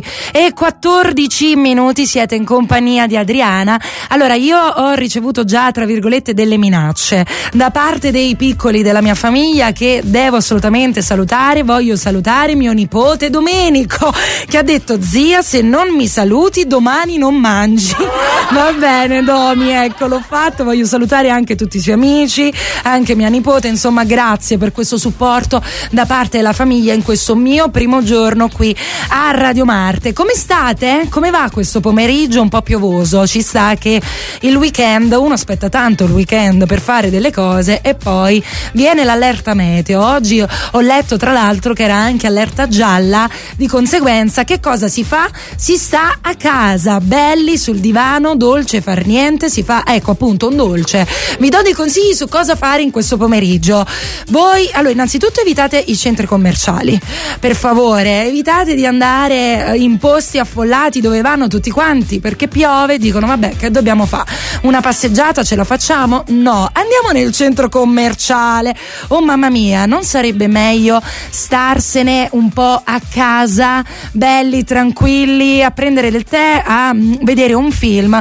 15:14, siete in compagnia di Adriana. Allora, io ho ricevuto già, tra virgolette, delle minacce da parte dei piccoli della mia famiglia che devo assolutamente salutare. Voglio salutare mio nipote Domenico che ha detto: zia, se non mi saluti domani non mangi. Va bene Domi, ecco, l'ho fatto. Voglio salutare anche tutti i suoi amici, anche mia nipote, insomma grazie per questo supporto da parte della famiglia in questo mio primo giorno qui a Radio Marte. Come state? Come va questo pomeriggio un po' piovoso? Ci sta che il weekend, uno aspetta tanto il weekend per fare delle cose e poi viene l'allerta meteo. Oggi ho letto tra l'altro che era anche allerta gialla, di conseguenza che cosa si fa? Si sta a casa, belli sul divano, dolce, far niente, si fa, ecco appunto, un dolce. Vi do dei consigli su cosa fare in questo pomeriggio. Voi, allora, innanzitutto evitate i centri commerciali, per favore, evitate di andare in posti affollati dove vanno tutti quanti perché piove, dicono vabbè che dobbiamo fare, una passeggiata ce la facciamo? No, andiamo nel centro commerciale. Oh mamma mia, non sarebbe meglio starsene un po' a casa, belli, tranquilli, a prendere del tè, a vedere un film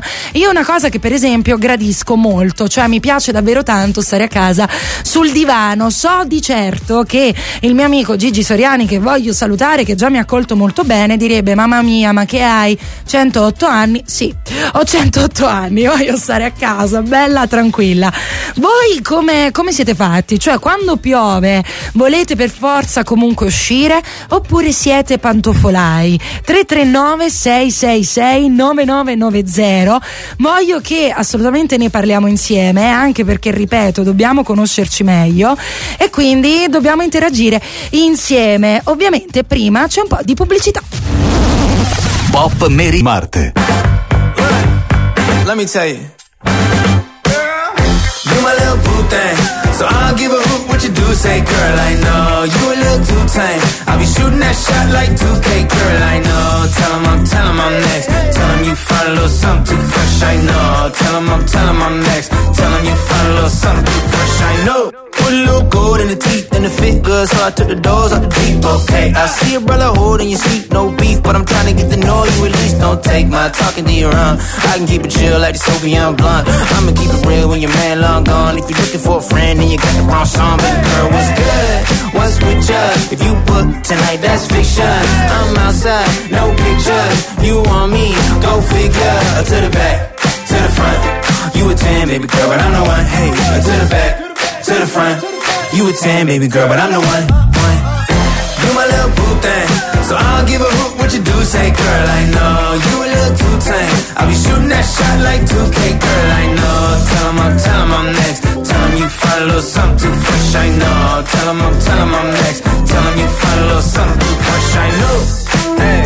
Io una cosa che per esempio gradisco molto, cioè mi piace davvero tanto stare a casa sul divano. So di certo che il mio amico Gigi Soriani, che voglio salutare, che già mi ha accolto molto bene, direbbe: mamma mia, ma che hai 108 anni? Sì, ho 108 anni, voglio stare a casa bella tranquilla. Voi come siete fatti? Cioè, quando piove volete per forza comunque uscire oppure siete pantofolai? 339 666 9990. Voglio che assolutamente ne parliamo insieme, anche perché, ripeto, dobbiamo conoscerci meglio e quindi dobbiamo interagire insieme. Ovviamente prima c'è un po' di pubblicità. Pop Mary Marte. Let me tell you, you my little boo thing, so I don't give a hoot what you do say, girl, I know you a little too tame. I'll be shooting that shot like 2K, girl, I know. Tell 'em I'm next. Tell 'em you find a little something too fresh, I know. Tell 'em I'm next. Tell 'em you find a little something too fresh, I know. Put a little gold in the teeth and the fit good, so I took the doors out the deep, okay. I see a brother holding your seat, no beef, but I'm trying to get to know you at least. Don't take my talking to your own. I can keep it chill like the Soviet blunt. I'ma keep it real when your man long gone. If you're looking for a friend and you got the wrong song, baby girl, what's good? What's with you? If you book tonight, that's fiction. I'm outside, no pictures. You want me? Go figure. To the back, to the front. You a 10, baby girl, but I'm the one. Hey, to the back, to the front. You a 10, baby girl, but I'm the one. You my little boo thing, so I don't give a hoot what you do say, girl, I know. You a little too tame. I'll be shooting that shot like 2K, girl, I know. Tell 'em I'm next. Tell 'em you find a little something too fresh, I know. Tell 'em I'm next. Tell 'em you find a little something too fresh, I know. Hey,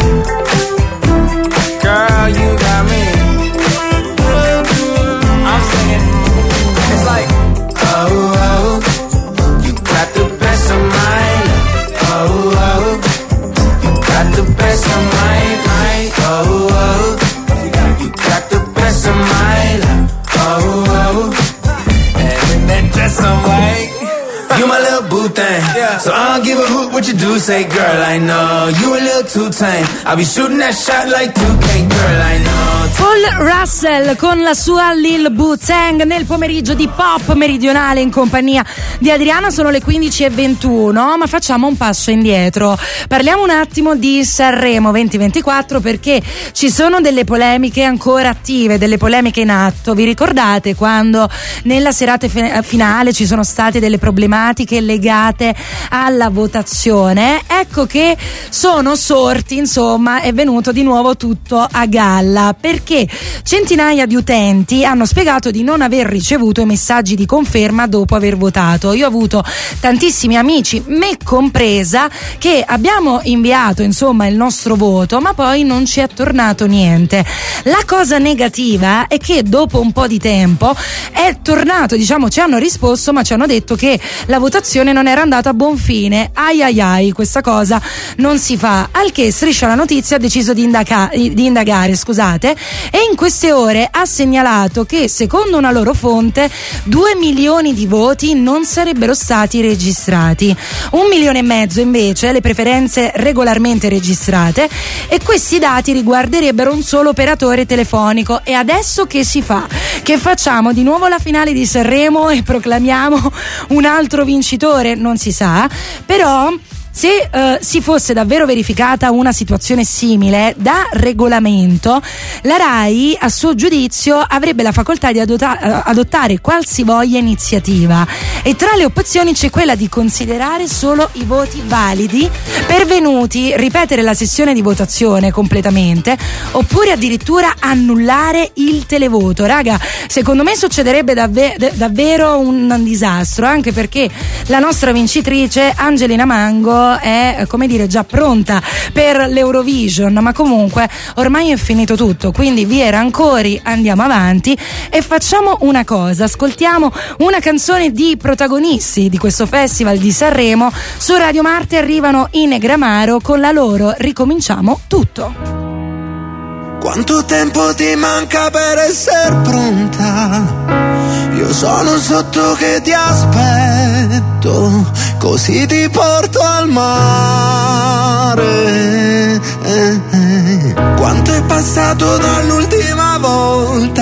girl, you got me. I'm singing. It's like, oh, oh, you got the best of mine. Oh, oh, you got the best of mine. Oh, oh, you got the best of mine. Oh, oh, and in that dress I'm white. You my little boo thing, so I don't give a hoot what you do say, girl, I know. You a little too tame. I'll be shooting that shot like 2K, girl, I know. Paul Russell con la sua Lil Boo Tang nel pomeriggio di Pop Meridionale in compagnia di Adriana. Sono le 15:21, ma facciamo un passo indietro. Parliamo un attimo di Sanremo 2024, perché ci sono delle polemiche ancora attive, delle polemiche in atto. Vi ricordate quando nella serata finale ci sono state delle problematiche legate alla votazione? Ecco che sono sorti, insomma, è venuto di nuovo tutto a galla, perché centinaia di utenti hanno spiegato di non aver ricevuto i messaggi di conferma dopo aver votato. Io ho avuto tantissimi amici, me compresa, che abbiamo inviato insomma il nostro voto, ma poi non ci è tornato niente. La cosa negativa è che dopo un po' di tempo è tornato, diciamo, ci hanno risposto, ma ci hanno detto che la votazione non era andata a buon fine. Ai ai ai, questa cosa non si fa. Al che Striscia la Notizia ha deciso di indagare, scusate, e in queste ore ha segnalato che secondo una loro fonte 2 milioni di voti non sarebbero stati registrati, 1,5 milioni invece le preferenze regolarmente registrate, e questi dati riguarderebbero un solo operatore telefonico. E adesso che si fa? Che facciamo? Di nuovo la finale di Sanremo e proclamiamo un altro vincitore? Non si sa, però se si fosse davvero verificata una situazione simile, da regolamento la RAI a suo giudizio avrebbe la facoltà di adottare qualsivoglia iniziativa, e tra le opzioni c'è quella di considerare solo i voti validi pervenuti, ripetere la sessione di votazione completamente, oppure addirittura annullare il televoto. Raga, secondo me succederebbe davvero un disastro, anche perché la nostra vincitrice Angelina Mango è, come dire, già pronta per l'Eurovision, ma comunque ormai è finito tutto, quindi via rancori, andiamo avanti e facciamo una cosa: ascoltiamo una canzone di protagonisti di questo festival di Sanremo. Su Radio Marte arrivano i Negramaro con la loro Ricominciamo tutto. Quanto tempo ti manca per essere pronta? Io sono sotto che ti aspetto, così ti porto al mare. Quanto è passato dall'ultima volta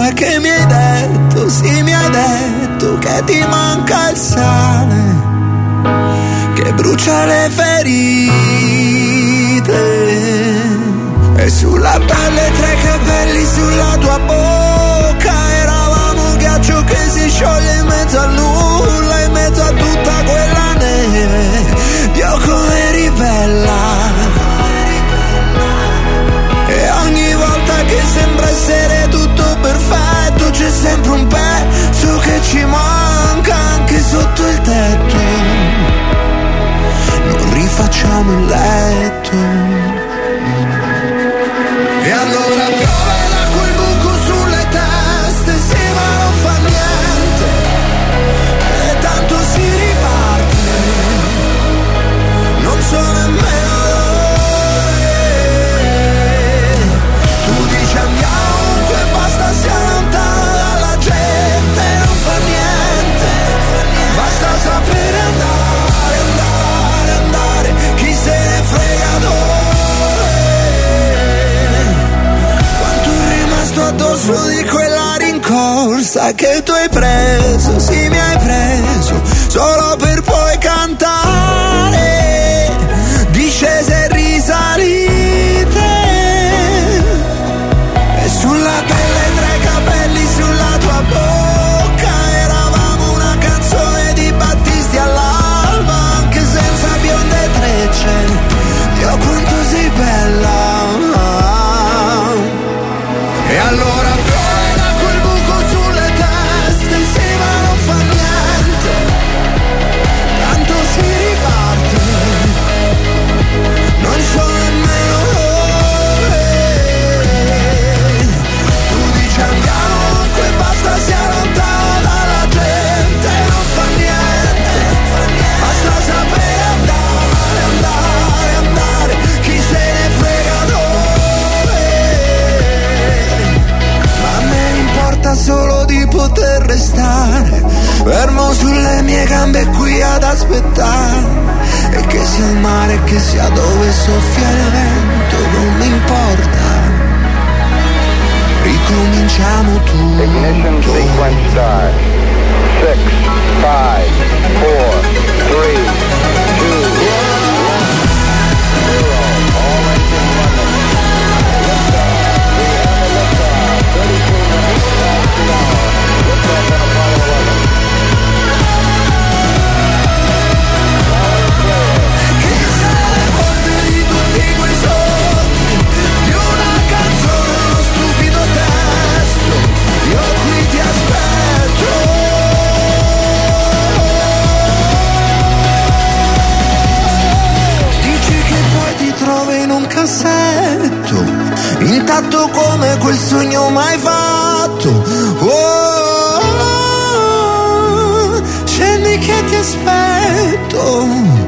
sì mi hai detto che ti manca il sale, che brucia le ferite. E sulla pelle 3 capelli sulla tua bocca, eravamo un ghiaccio che si scioglie in mezzo al nulla, in mezzo a tutta quella neve. Dio come eri bella, e ogni volta che sembra essere tutto perfetto c'è sempre un pezzo che ci manca anche sotto il tetto. Non rifacciamo il letto. E allora piove da quel buco sulle teste, sì ma non fa niente, e tanto si riparte, non so nemmeno dove. Tu dici andiamo ovunque, basta sia lontano dalla gente, non fa niente, basta sapere andare, andare, andare, chi se ne frega dove. Addosso di quella rincorsa che tu hai preso, sì mi hai preso, solo per poi cantare discese e risalite. E sulla pelle 3 capelli sulla tua bocca, eravamo una canzone di Battisti all'alba, anche senza bionde trecce. Dio quanto sei bella. E allora piove da quel buco sulle teste, sì ma non fa niente, tanto si riparte, non so nemmeno dove. Tu dici andiamo ovunque, basta sia lontano dalla gente, non fa niente, basta sapere andare, andare, andare, chi se ne frega dove. Solo di poter restare fermo sulle mie gambe qui ad aspettare, e che sia il mare, che sia dove soffia il vento, non mi importa, ricominciamo tutto. Ignition sequence start. 6, 5, 4, 3, 2, 0. All engine running. Liftoff. We have a liftoff. 32 minutes. Liftoff on Apollo 11. Chissà le volte di tutti quei sogni, di una canzone, uno stupido testo, io qui ti aspetto. Dici che poi ti trovi in un cassetto, intatto come quel sogno mai fatto. Scendi che ti aspetto,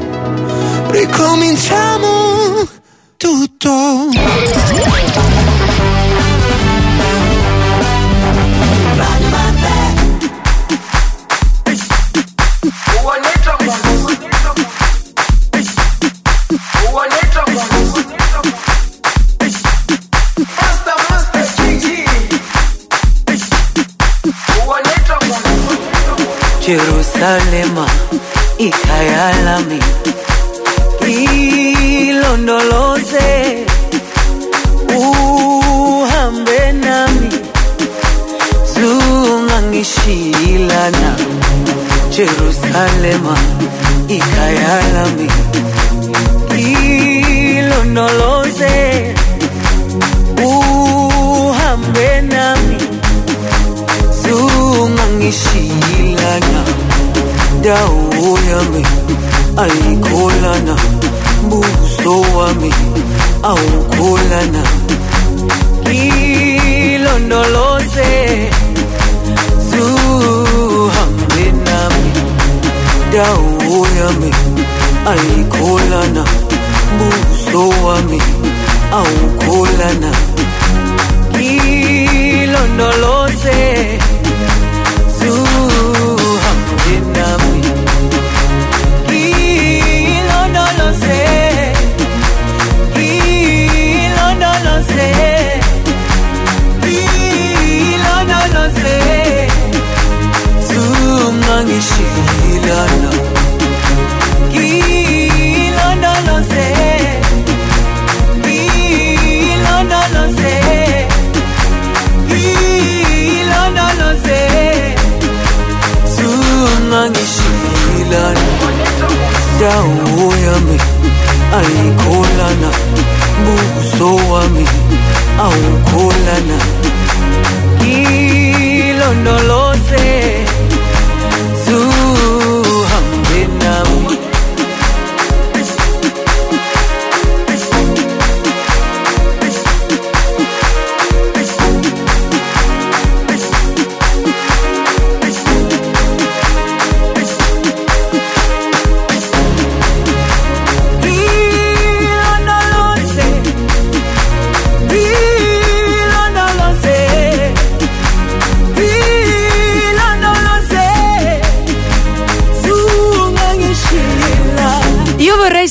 ricominciamo tutto. Jerusalema ikhaya lami, ilondoloze uhambe nami, zungangishilana. Jerusalema ikhaya lami, ilondoloze uhambe nami, zungangishilana. Dawo yami ayikholana, buso wami awukholana. Ilondoloze zuhambe nami, dawo yami ayikholana, buso wami awukholana. Ilondoloze zuhambe nami, ilondoloze, ilondoloze, ilondoloze,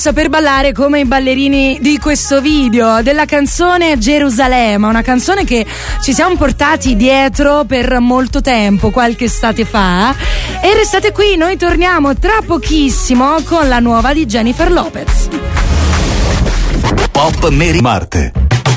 saper ballare come i ballerini di questo video della canzone Gerusalemme, una canzone che ci siamo portati dietro per molto tempo, qualche estate fa, e restate qui, noi torniamo tra pochissimo con la nuova di Jennifer Lopez. Pop Mary Marte.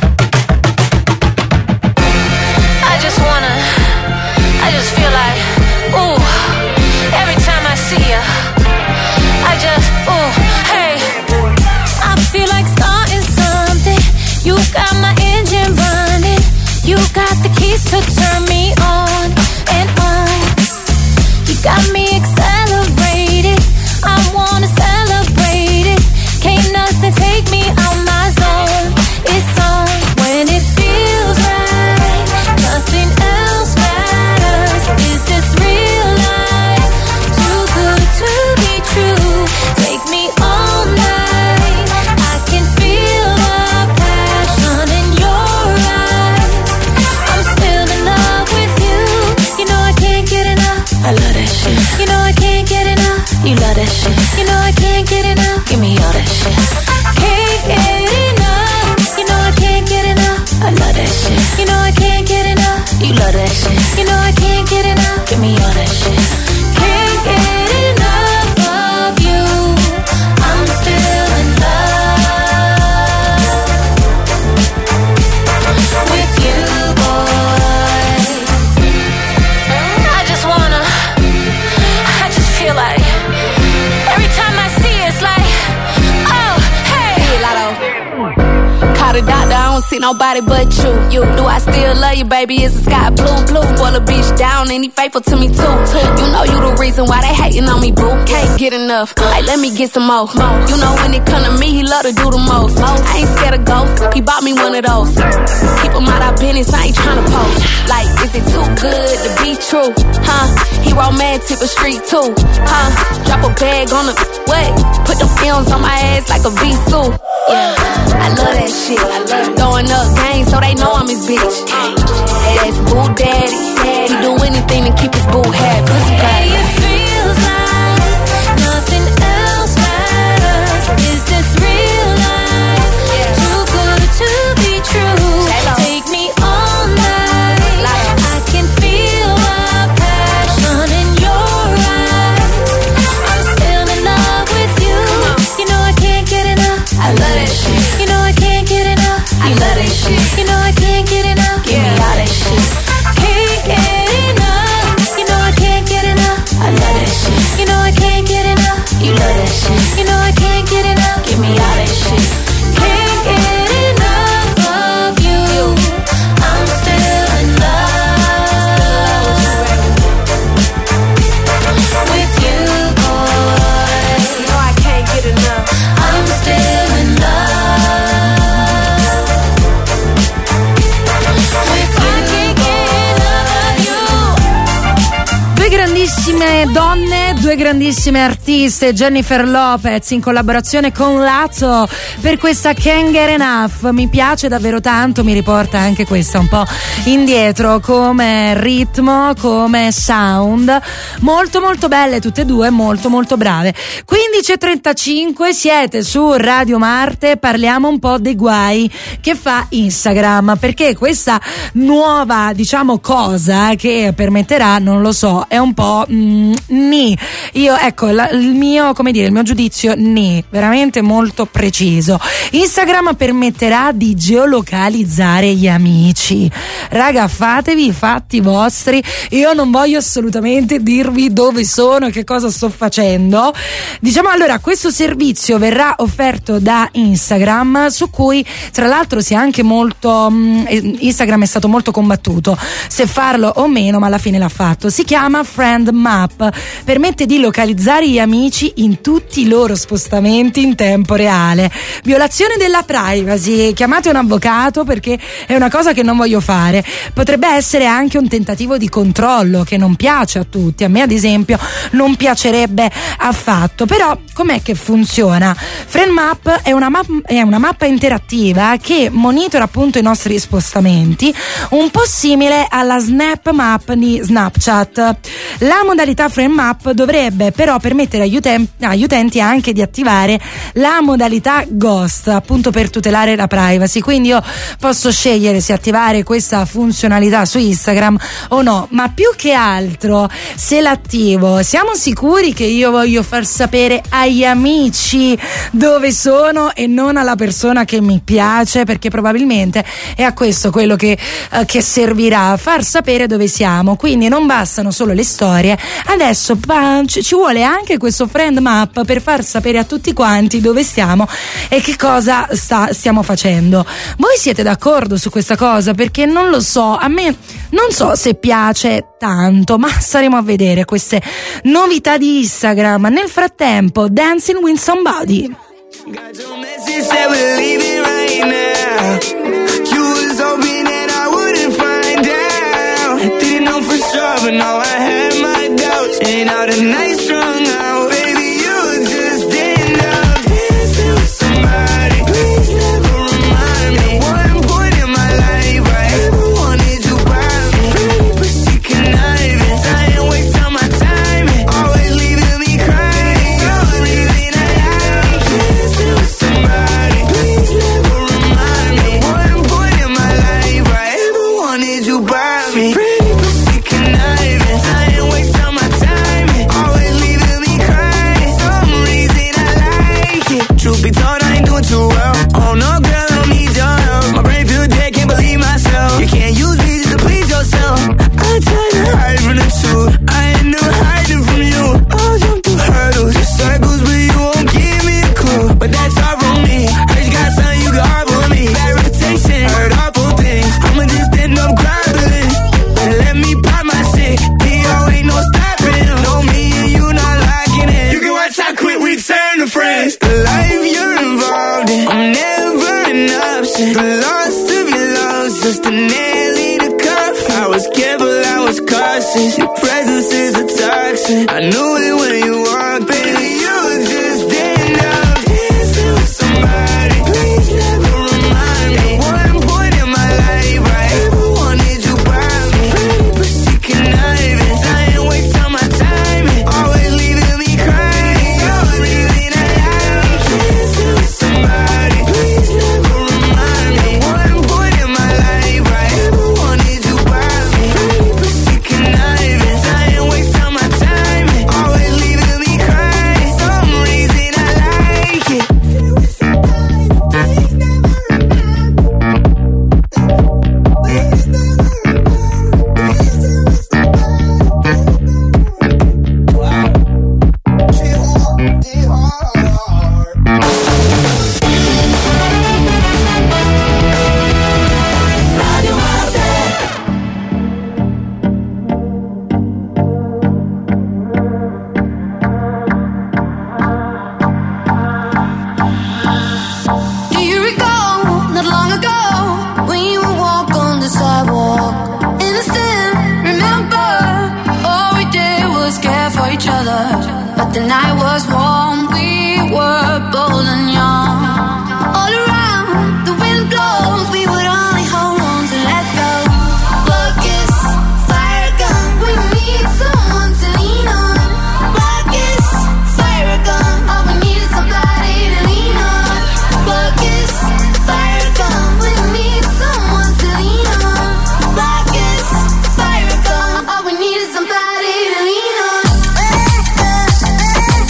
I just feel like, ooh, every time I see ya, I just, ooh, hey. I feel like starting something. You got my engine running. You got the keys to turn me on and on. You got me accelerated. I wanna celebrate it. Can't nothing take me out my zone. It's on when it feels right. Nothing else matters. Is this real life? Too good to be true. Take me all night. I can feel the passion in your eyes. I'm still in love with you. You know I can't get enough. I love that shit. You know I can't get enough. You love that shit. You know I can't get enough. Give me all that shit. Can't get enough. You know I can't get enough. I love that shit. You know I can't get enough. You love that shit. You know I can't get enough. Give me all that shit. Can't get enough of you. I'm still in love with you, boy. I just feel like every time I see it, it's like, oh, hey. Hey, Lotto. Call the doctor, I don't see nobody but you. Do I still love you, baby? Is the sky blue? Spoil a bitch down and he faithful to me too. You know you the reason why they hating on me, boo. Can't get enough, like let me get some more. You know when it come to me, he love to do the most. I ain't scared of ghosts, he bought me one of those. Keep him out of business, I ain't tryna post. Like, is it too good to be true? Huh? He romantic but street too. Huh? Drop a bag on the what? Put them films on my ass like a V-suit. Yeah, I love that shit. I love throwing up games so they know I'm his bitch. That's boo daddy. He do anything to keep his boo happy. Hey, it feels like nothing else matters. Is this real life? Too good to be true. Take me all night. I can feel the passion in your eyes. I'm still in love with you. You know I can't get enough. I love that shit. You know I can't get enough. I love that shit. You know I can't get enough. Give me all that shit. Can't get enough. You know I can't get enough. I love that shit. You know I can't get enough. You love that shit. You know I can't get enough. Give me all that shit. Can't get enough of you. I'm still in love with you, boy. You know I can't get enough. I'm still in love with you. I can't get enough of you. Due grandissime donne, due grandissime artiste, Jennifer Lopez in collaborazione con Lazzo per questa Can't Get Enough. Mi piace davvero tanto, mi riporta anche questa un po' indietro come ritmo, come sound. Molto molto belle tutte e due, molto molto brave. 15:35, siete su Radio Marte, parliamo un po' dei guai che fa Instagram, perché questa nuova, diciamo, cosa che permetterà, non lo so, è un po' io, ecco, il mio giudizio veramente molto preciso. Instagram permetterà di geolocalizzare gli amici. Raga, fatevi i fatti vostri, io non voglio assolutamente dirvi dove sono e che cosa sto facendo. Diciamo, allora, questo servizio verrà offerto da Instagram, su cui tra l'altro si è anche molto Instagram è stato molto combattuto se farlo o meno, ma alla fine l'ha fatto. Si chiama Friend Map, permette di localizzare gli amici in tutti i loro spostamenti in tempo reale. Violazione della privacy, chiamate un avvocato perché è una cosa che non voglio fare. Potrebbe essere anche un tentativo di controllo che non piace a tutti, a me ad esempio non piacerebbe affatto. Però com'è che funziona? Friend Map è una mappa interattiva che monitora appunto i nostri spostamenti, un po' simile alla Snap Map di Snapchat. La modalità frame up dovrebbe però permettere agli utenti anche di attivare la modalità ghost, appunto per tutelare la privacy. Quindi io posso scegliere se attivare questa funzionalità su Instagram o no, ma più che altro se l'attivo siamo sicuri che io voglio far sapere agli amici dove sono e non alla persona che mi piace, perché probabilmente è a questo quello che servirà, far sapere dove siamo. Quindi non bastano solo le storie, adesso ci vuole anche questo friend map per far sapere a tutti quanti dove stiamo e che cosa stiamo facendo. Voi siete d'accordo su questa cosa? Perché non lo so, a me non so se piace tanto, ma staremo a vedere queste novità di Instagram. Nel frattempo, Dancing with Somebody. She said we're leaving right now. You was hoping that I wouldn't find out. Didn't know for sure, but now I had my doubts. And now the night's strung out. Baby, you just didn't know. Dancing with somebody. Please never remind me. At one point in my life, I ever wanted you by me. Pretty but she conniving. I ain't wasting my time. Always leaving me crying. So leaving I out. Dancing with somebody. Please never remind me. At one point in my life, I ever wanted you by me. Pretty but she conniving. I ain't wasting my time. Always leaving me crying. Some reason I like it. Truth be told, I ain't doing too well. Oh no, girl, I don't need your help. My brain feels dead, can't believe myself. You can't use me just to please yourself. I tried to hide from the truth. I ain't no hiding from you. I'll jump through hurdles, the circles, but you won't give me a clue. But that's all from me. Heard you got something you can harbor with me. Bad reputation, heard awful things. I'ma just end up groveling. Better let me pop my shit. P.O. ain't no stopping. Know me and you not liking it. You can watch how quick we turn to friends. The life you're involved in, I'm never an option. The loss of your love's just a nail in the coffin. I was careful, I was cautious. Your presence is a toxin. I knew it when you walked, baby. You just didn't know. Dancing with somebody. Please never remind me. At one point in my life, I ever wanted you by me. Pretty but she conniving. I ain't wasting my time. Always leaving me crying. So leaving I out. Dancing with somebody. Please never remind me. At one point in my life, I ever wanted you by me. Pretty but she conniving. I ain't wasting my time. Always leaving me crying. Some reason I like it. Do you recall, not long ago, when you would walk on the sidewalk? Innocent, remember, all we did was care for each other. But the night was warm, we were bold and young. All around, the wind blows, we would only hold on to let go. Focus, fire gun, we need someone to lean on. Focus, fire gun, all we need is somebody to lean on. Focus, fire gun, we need someone to lean on. Focus, fire gun, all we need is somebody to lean on.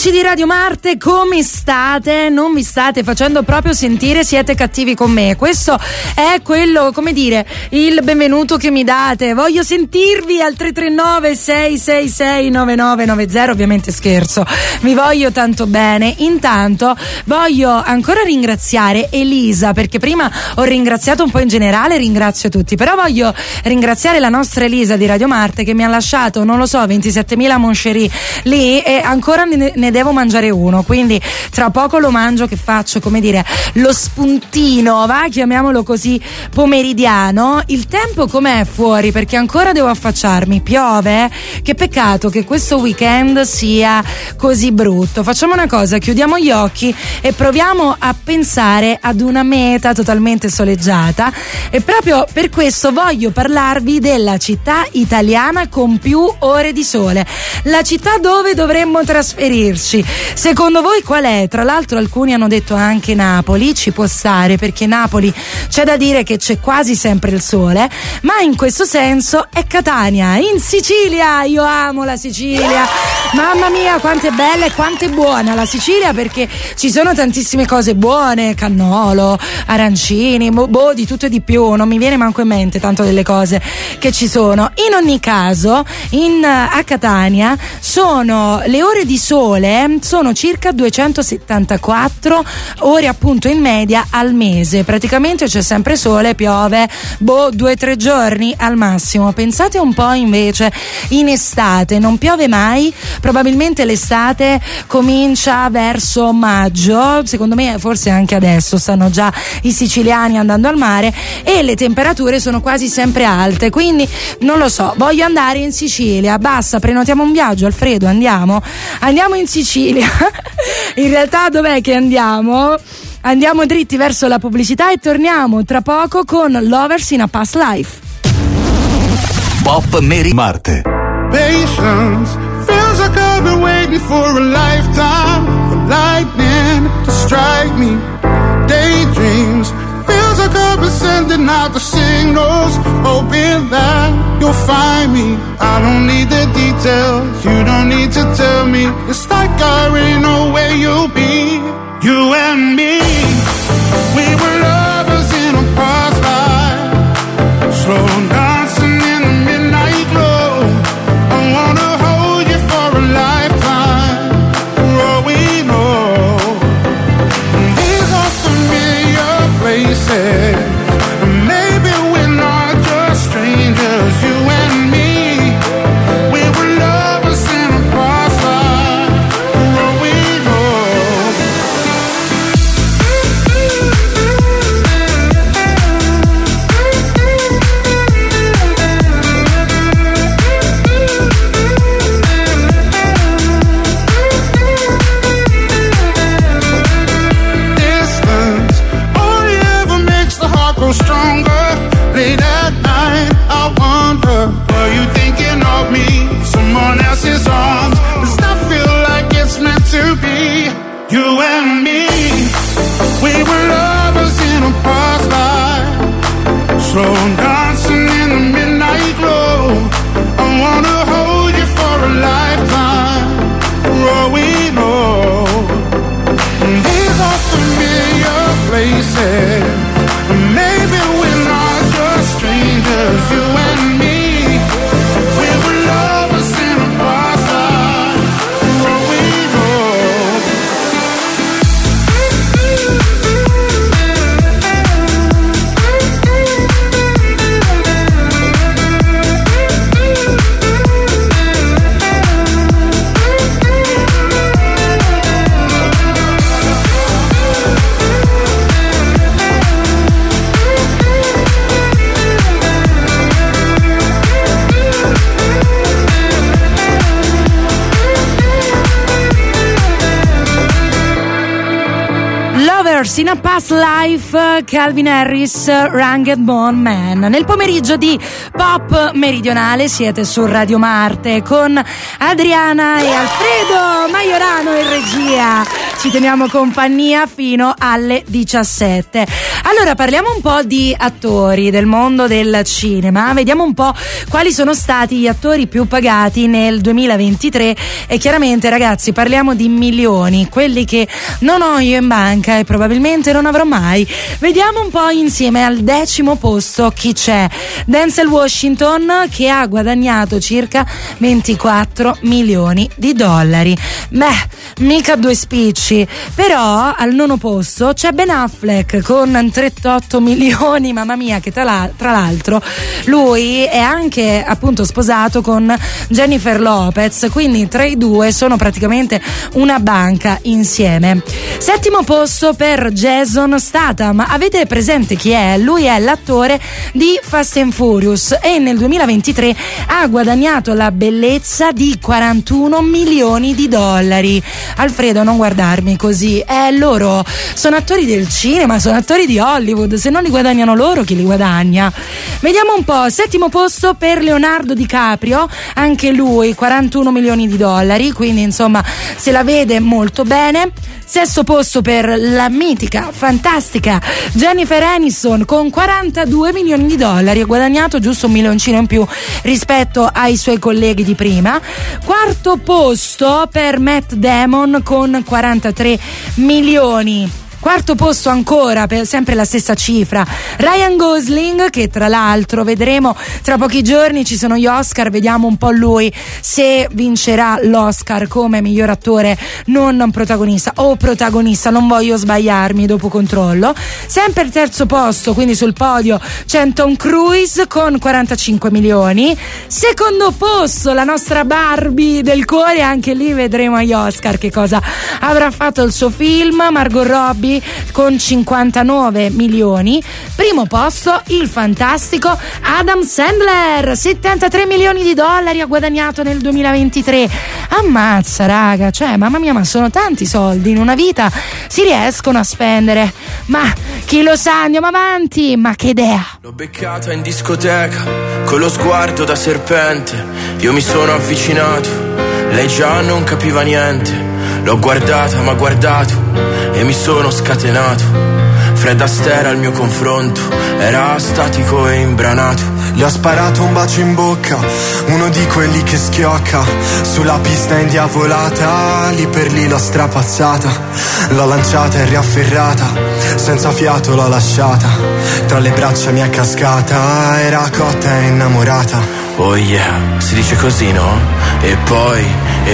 Amici di Radio Marte, come state? Non vi state facendo proprio sentire, siete cattivi con me. Questo è quello, come dire, il benvenuto che mi date. Voglio sentirvi al 339 666 9990. Ovviamente scherzo, vi voglio tanto bene. Intanto voglio ancora ringraziare Elisa, perché prima ho ringraziato un po' in generale, ringrazio tutti, però voglio ringraziare la nostra Elisa di Radio Marte che mi ha lasciato, non lo so, 27.000 moncherie lì e ancora ne devo mangiare uno, quindi tra poco lo mangio, che faccio, come dire, lo spuntino, va, chiamiamolo così, pomeridiano. Il tempo com'è fuori? Perché ancora devo affacciarmi, piove? Che peccato che questo weekend sia così brutto. Facciamo una cosa, chiudiamo gli occhi e proviamo a pensare ad una meta totalmente soleggiata, e proprio per questo voglio parlarvi della città italiana con più ore di sole, la città dove dovremmo trasferirci. Secondo voi qual è? Tra l'altro alcuni hanno detto anche Napoli, ci può stare, perché Napoli c'è da dire che c'è quasi sempre il sole, ma in questo senso è Catania, in Sicilia. Io amo la Sicilia, mamma mia quanto è bella e quanto è buona la Sicilia, perché ci sono tantissime cose buone, cannolo, arancini, di tutto e di più, non mi viene manco in mente tanto delle cose che ci sono. In ogni caso a Catania sono le ore di sole, sono circa 274 ore appunto in media al mese, praticamente c'è sempre sole, piove 2-3 giorni al massimo. Pensate un po' invece in estate, non piove mai, probabilmente l'estate comincia verso maggio, secondo me forse anche adesso stanno già i siciliani andando al mare e le temperature sono quasi sempre alte, quindi non lo so, voglio andare in Sicilia, basta, prenotiamo un viaggio, Alfredo, andiamo in Sicilia. In realtà dov'è che andiamo? Andiamo dritti verso la pubblicità e torniamo tra poco con Lovers in a Past Life. Pop Mary Marte. Patience feels like I've been waiting for a lifetime, for lightning to strike me. Daydreams feels like I've been sending out the signals, hoping that you'll find me. I don't need the details, you don't need to tell me. It's like I already know where you'll be. You and me, we were lovers in a past life, slow dancing in the midnight glow. I wanna hold you for a lifetime, for all we know. These are familiar places, maybe we're not just strangers. You and me, we were lovers in a past life, for all we know. Sisters in a Past Life, Calvin Harris, Ragged Bone Man. Nel pomeriggio di Pop Meridionale siete su Radio Marte con Adriana e Alfredo Maiorano in regia. Ci teniamo compagnia fino alle 17. Allora parliamo un po' di attori del mondo del cinema, vediamo un po' quali sono stati gli attori più pagati nel 2023 e chiaramente ragazzi parliamo di milioni, quelli che non ho io in banca e probabilmente non avrò mai. Vediamo un po' insieme al 10° posto chi c'è. Denzel Washington che ha guadagnato circa 24 milioni di dollari. Beh, mica due spicci. Però al 9° posto c'è Ben Affleck con 38 milioni, mamma mia, che tra l'altro lui è anche appunto sposato con Jennifer Lopez, quindi tra i due sono praticamente una banca insieme. 7° posto per Jason Statham. Avete presente chi è? Lui è l'attore di Fast and Furious e nel 2023 ha guadagnato la bellezza di 41 milioni di dollari. Alfredo, non guardarmi così, loro sono attori del cinema, sono attori di Hollywood, se non li guadagnano loro chi li guadagna? Vediamo un po'. 7° posto per Leonardo DiCaprio, anche lui 41 milioni di dollari, quindi insomma se la vede molto bene. 6° posto per la mitica, fantastica Jennifer Aniston con 42 milioni di dollari, ha guadagnato giusto un milioncino in più rispetto ai suoi colleghi di prima. 4° posto per Matt Damon con 43 milioni. 4° posto ancora per sempre la stessa cifra Ryan Gosling, che tra l'altro vedremo tra pochi giorni, ci sono gli Oscar, vediamo un po' lui se vincerà l'Oscar come miglior attore non protagonista o protagonista, non voglio sbagliarmi, dopo controllo. Sempre il 3° posto, quindi sul podio c'è Tom Cruise con 45 milioni. 2° posto la nostra Barbie del cuore, anche lì vedremo agli Oscar che cosa avrà fatto il suo film. Margot Robbie con 59 milioni. 1° posto il fantastico Adam Sandler, 73 milioni di dollari ha guadagnato nel 2023. Ammazza raga, cioè mamma mia, ma sono tanti soldi, in una vita si riescono a spendere, ma chi lo sa, andiamo avanti. Ma che idea. L'ho beccata in discoteca con lo sguardo da serpente, io mi sono avvicinato, lei già non capiva niente. L'ho guardata, m'ha guardato e mi sono scatenato. Fred Astaire al mio confronto era statico e imbranato. Le ho sparato un bacio in bocca, uno di quelli che schiocca. Sulla pista indiavolata, lì per lì l'ho strapazzata. L'ho lanciata e riafferrata, senza fiato l'ho lasciata. Tra le braccia mi è cascata, era cotta e innamorata. Oh yeah, si dice così, no? E poi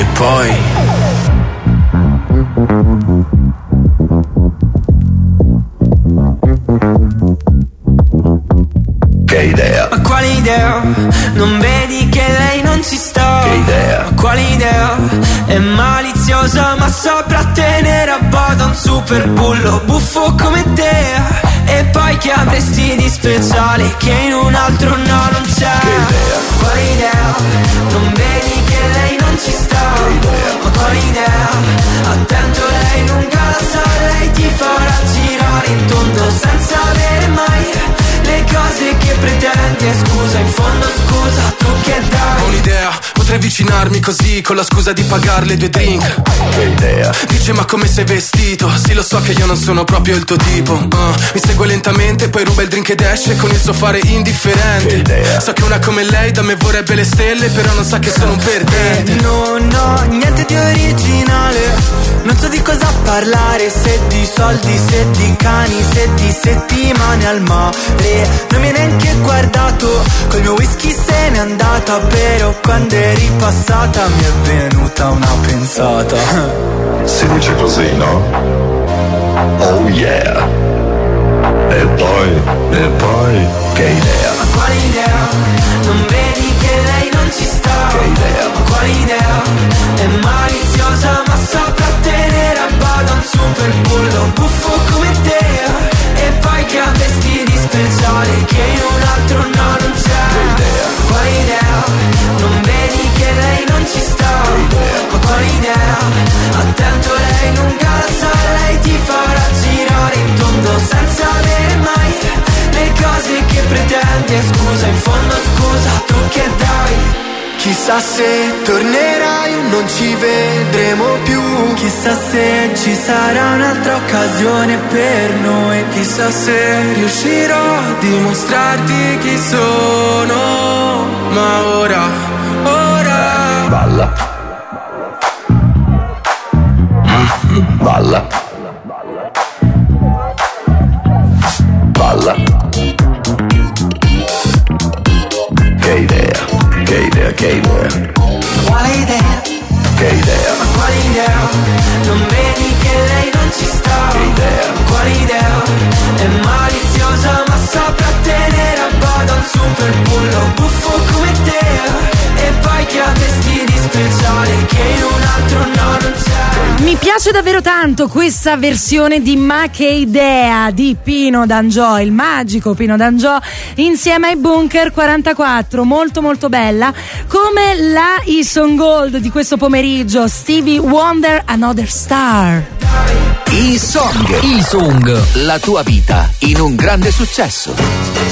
che idea? Ma quale idea? Non vedi che lei non ci sta? Che idea? Ma quale idea? È maliziosa ma saprà tenere a bada un super bullo buffo come te. E poi che avresti di speciale che in un altro no non c'è? Che idea? Quale idea? Non vedi che lei non ci sta? Che idea? Ma quale idea? Attento, lei lunga la sa, lei ti farà girare in tondo senza avere mai le cose che pretendi. E scusa, in fondo scusa, tu che dai? ho un'idea, potrei avvicinarmi così con la scusa di pagarle 2 drink. Che idea? Dice ma come sei vestito? Sì, lo so che io non sono proprio il tuo tipo. Mi segue lentamente, poi ruba il drink ed esce con il suo fare indifferente. Che idea? So che una come lei da me vorrebbe le stelle, però non sa che sono un perdente. Non ho niente di originale, non so di cosa parlare, se di soldi, se di cani, se di settimane al mare. Non mi hai neanche guardato, col mio whisky se n'è andata, però quando eri passata mi è venuta una pensata. Si dice così, no? Oh yeah. E poi, che idea? Ma quale idea? Non vedi che lei non ci sta? Che idea? Ma quale idea? È maliziosa ma saprà tenere a bada un super bullo buffo come te. E poi che avresti di speciale che in un altro no non c'è? Che idea? Quale idea? Non vedi che lei non ci sta? Che idea? Ma quale idea? Attento, lei lunga la sa, lei ti farà girare in pretendi e scusa, in fondo scusa, tu che dai? Chissà se tornerai o non ci vedremo più. Chissà se ci sarà un'altra occasione per noi. Chissà se riuscirò a dimostrarti chi sono. Ma ora balla. Balla. Balla. Che idea, che idea, che idea. quale idea? Che idea. Ma quale idea? Non vedi che lei non ci sta? Che idea. Quale idea? È maliziosa ma saprà tenere a bada un super bullo buffo come te. E poi che ha vestiti speciali che in un altro no non c'è. Mi piace davvero tanto questa versione di Ma che idea di Pino D'Angio, il magico Pino D'Angio, insieme ai Bunker 44, molto molto bella, come la Ison Gold di questo pomeriggio, Stevie Wonder, Another Star. E-Song, la tua vita in un grande successo.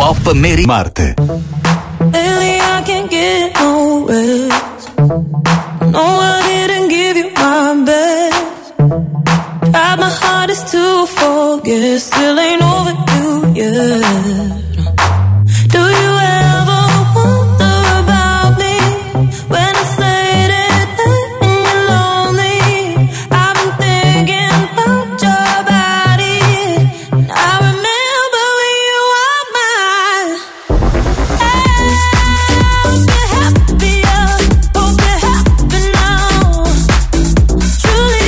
Pop Meridione. Marte. Lately I can't get no rest. No, I didn't give you my best. Tried my hardest to forget, still ain't over you yet. Do you ever wonder about me when it's late at night and you're lonely? I've been thinking about your body, and I remember when you were mine. Hope you're happier, hope you're happy now. Truly,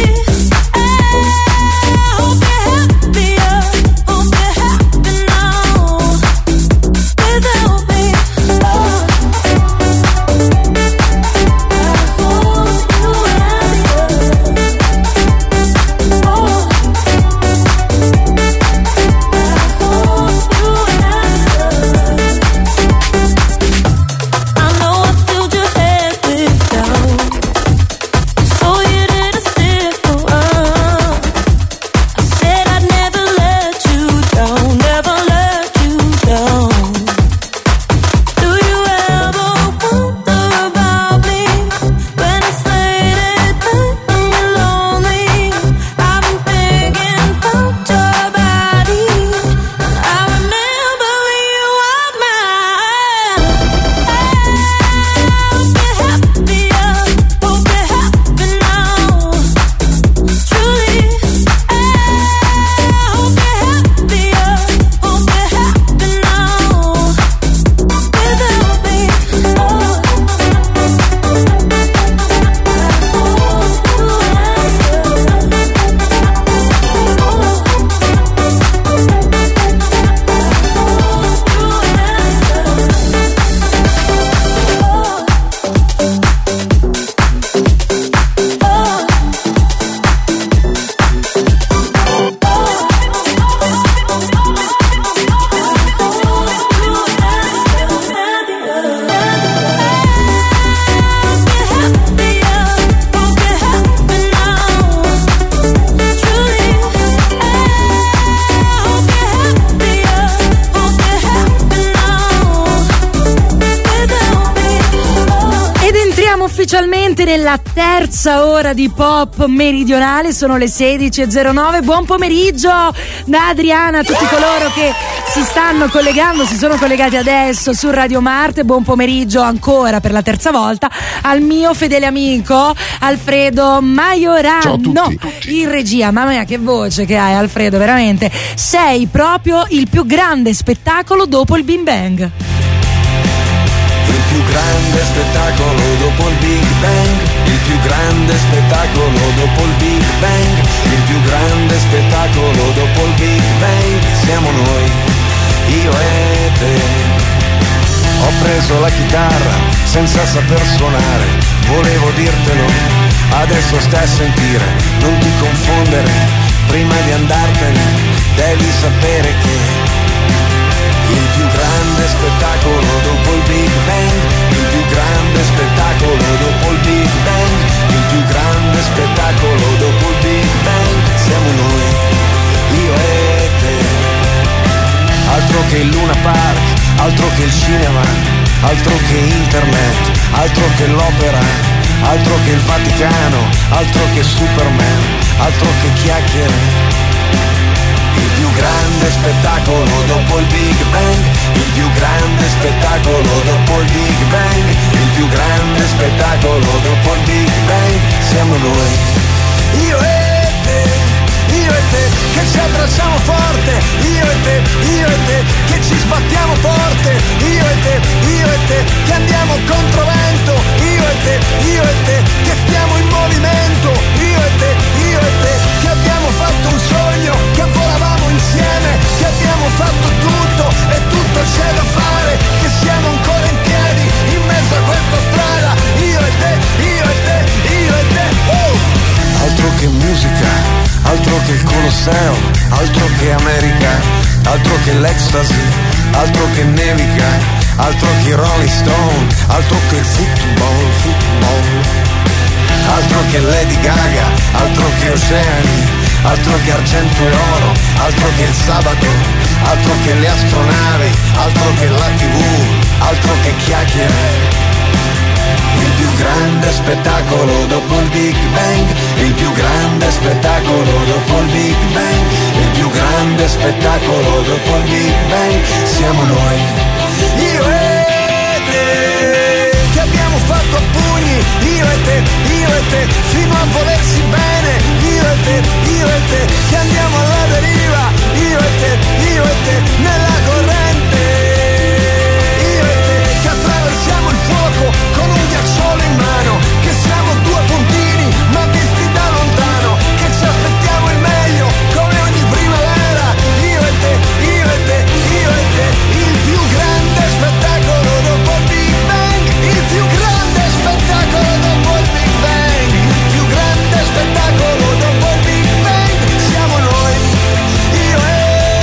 hope you're happier, hope you're happy now. Without me, I know I filled your head with doubt, so you didn't stick around. I said I'd never let you down, never let you down. Do you ever wonder about me when it's late at night and you're lonely? I've been thinking about your body, and I remember when you were mine. Hope you're happier, hope you're happy now. Truly, hope you're happier, hope you're happy now. Without me, Ed entriamo ufficialmente nella terza ora di Pop Meridionale, sono le 16:09. Buon pomeriggio da Adriana a tutti coloro che si stanno collegando, si sono collegati adesso su Radio Marte. Buon pomeriggio ancora per la terza volta al mio fedele amico Alfredo Maiorano. Ciao a tutti. In regia. Mamma mia, che voce che hai, Alfredo, veramente. Sei proprio il più grande spettacolo dopo il Big Bang. Il più grande spettacolo dopo il Big Bang, il più grande spettacolo dopo il Big Bang, il più grande spettacolo dopo il Big Bang, siamo noi, io e te. Ho preso la chitarra senza saper suonare, volevo dirtelo, adesso stai a sentire, non ti confondere, prima di andartene devi sapere che il più grande spettacolo dopo il Big Bang, il più grande spettacolo dopo il Big Bang, il più grande spettacolo dopo il Big Bang, siamo noi, io e te. Altro che il Luna Park, altro che il cinema, altro che internet, altro che l'opera, altro che il Vaticano, altro che Superman, altro che chiacchiere. Il più grande spettacolo dopo il Big Bang, il più grande spettacolo dopo il Big Bang, il più grande spettacolo dopo il Big Bang, siamo noi, io e te, che ci abbracciamo forte, io e te, che ci sbattiamo forte, io e te, che andiamo controvento, io e te, che stiamo in movimento, io e te, che abbiamo fatto un sogno, che volavamo insieme, che abbiamo fatto tutto e tutto c'è da fare, che siamo ancora in piedi in mezzo a questa strada, io e te, io e te, io e te. Altro che musica, altro che il Colosseo, altro che America, altro che l'ecstasy, altro che nevica, altro che Rolling Stone, altro che il football, altro che Lady Gaga, altro che oceani, altro che argento e oro, altro che il sabato, altro che le astronavi, altro che la TV, altro che chiacchiere. Il più grande spettacolo dopo il Big Bang, il più grande spettacolo dopo il Big Bang, il più grande spettacolo dopo il Big Bang, siamo noi, io e te, che abbiamo fatto a pugni, io e te, fino a volersi bene, io e te, che andiamo alla deriva, io e te, nella corrente, io e te, che attraversiamo il fuoco con un ghiacciolo in mano, che siamo due puntini ma visti da lontano, che ci aspettiamo il meglio come ogni primavera, io e te, il più grande spettacolo dopo il Big Bang, il più grande spettacolo dopo il Big Bang, il più grande spettacolo dopo il Big Bang, siamo noi, io e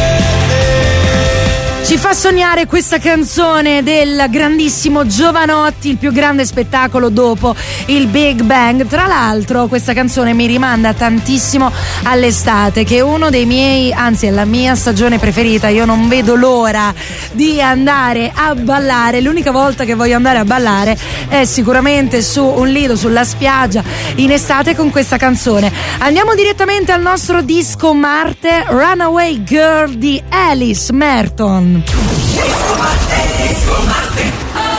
te. Ci fa sognare questa canzone del grandissimo Giovanotti, il più grande spettacolo dopo il Big Bang. Tra l'altro questa canzone mi rimanda tantissimo all'estate, che è uno dei miei, anzi è la mia stagione preferita. Io non vedo l'ora di andare a ballare. L'unica volta che voglio andare a ballare è sicuramente su un lido, sulla spiaggia, in estate, con questa canzone. Andiamo direttamente al nostro disco Marte, Runaway Girl di Alice Merton. Disco Marte.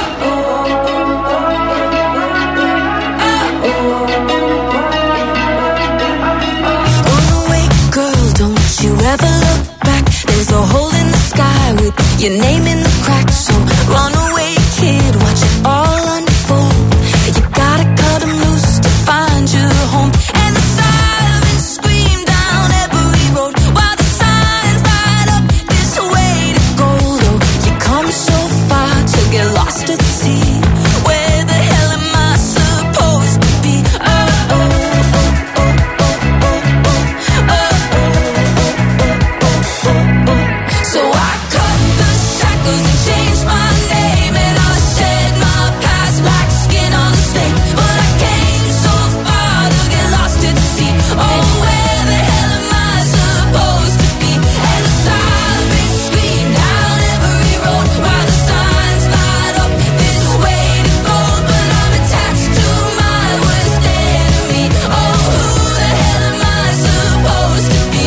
Runaway girl, don't you ever look back. There's a hole in the sky with your name in the cracks. So runaway kid, watch it all unfold. You gotta cut 'em loose to find your home. And the sirens scream down every road while the signs light up this way to go. Though you come so far to get lost at sea. Where the hell am I supposed to be? So I cut the shackles and changed my name, and I shed my past like skin on a snake. But I came so far to get lost at sea. Oh, where the hell am I supposed to be? And the sirens scream down every road while the signs light up this way to gold. But I'm attached to my worst enemy. Oh, who the hell am I supposed to be?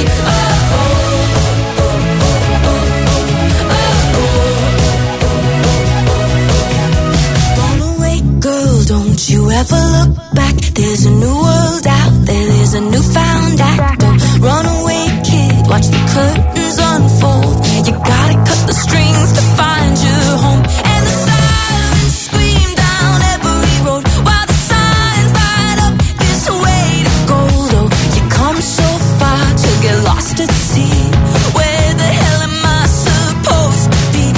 Runaway girl, don't you ever look back. There's a new world out there, there's a newfound act. Don't run away, kid, watch the curtains unfold. You gotta cut the strings to find your home. And the sirens scream down every road while the signs light up this way to go. Though you come so far to get lost at sea. Where the hell am I supposed to be?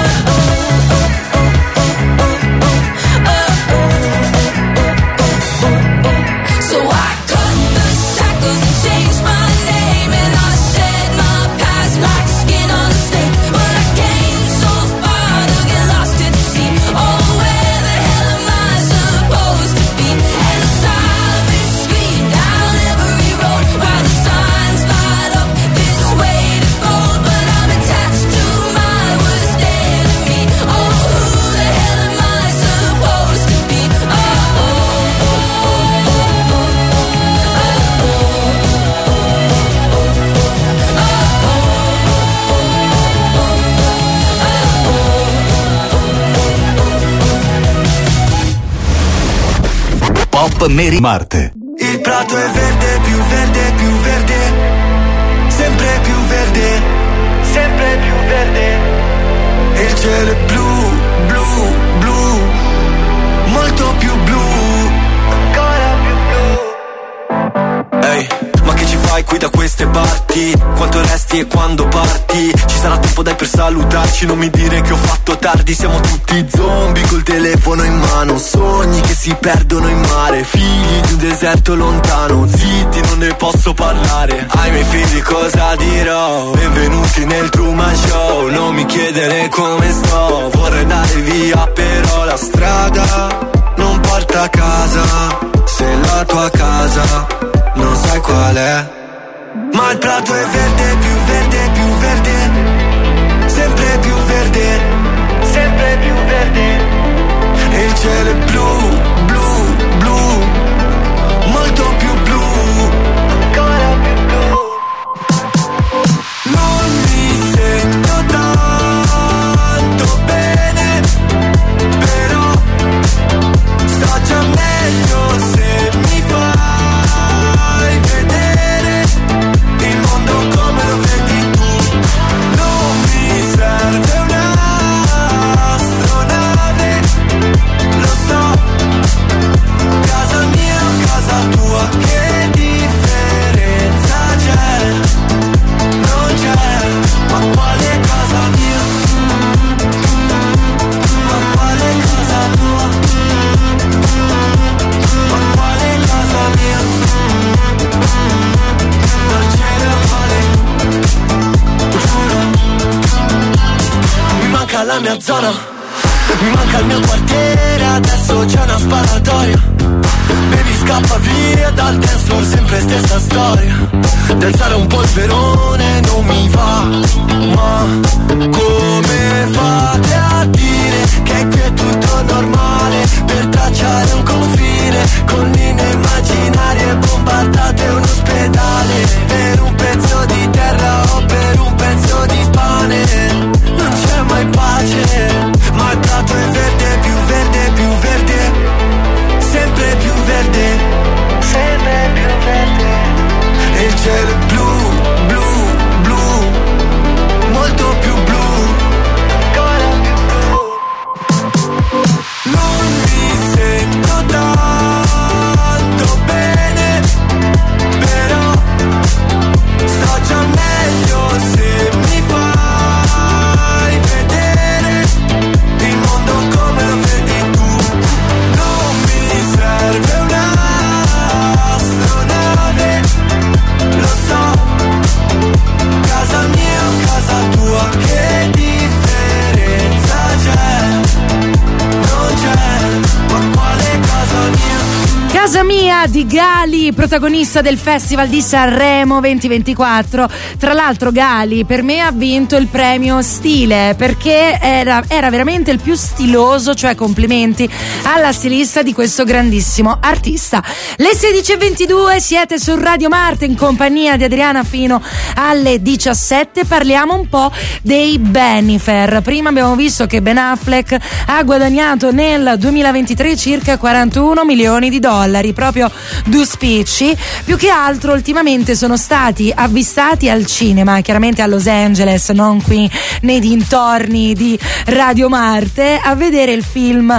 So I cut the shackles and changed my name, and I shed my past like skin on a snake. But I came so far to get lost at sea. Oh, where the hell am I supposed to be? And the sirens scream down every road while the signs light up this way to gold. But I'm attached to my worst enemy. Oh, who the hell am I supposed to be? Pop Mary Marte. Il prato è verde, più verde, più verde. Sempre più verde, sempre più verde. E il cielo è blu, blu, blu. Molto più blu, ancora più blu. Ehi, ma che ci fai qui da queste parti? Quanto resti e quando parti? Ci sarà tempo dai per salutarci, non mi dire che ho fatto tardi. Siamo tutti zombie col telefono in mano, sogni che si perdono in mare, figli di un deserto lontano. Zitti, non ne posso parlare. Ai miei figli cosa dirò? Benvenuti nel Truman Show. Non mi chiedere come sto, vorrei andare via, però la strada non porta a casa. Se la tua casa non sai qual è. Ma il prato è verde, più verde, più verde. dalla mia zona. Mi manca il mio quartiere, adesso c'è una sparatoria. Baby scappa via dal dance floor, sempre stessa storia. D'alzare un polverone non mi va, ma come fate a dire che qui è tutto normale? Per tracciare un confine con linee immaginarie, bombardate un ospedale. Per un pezzo di terra o per un pezzo di pane non c'è mai pace, ma il prato è verde, più verde, più verde, sempre più verde, sempre più verde. E il cielo è blu, blu, blu, molto più blu, ancora più blu. Non mi sento tanto bene, però sto già meglio se mi fai vedere il mondo come lo vedi tu. Non mi serve un'astronave, lo so, casa mia o casa tua, che differenza c'è? Non c'è, ma quale casa mia? Casa mia di Gali, protagonista del Festival di Sanremo 2024. Tra l'altro Gali per me ha vinto il premio stile perché era veramente il più stiloso, cioè complimenti alla stilista di questo grandissimo artista. Le 16:22, siete su Radio Marte in compagnia di Adriana fino alle 17. Parliamo un po' dei Bennifer. Prima abbiamo visto che Ben Affleck ha guadagnato nel 2023 circa 41 milioni di dollari, proprio due spicci. Più che altro ultimamente sono stati avvistati al cinema, chiaramente a Los Angeles, non qui nei dintorni di Radio Marte, a vedere il film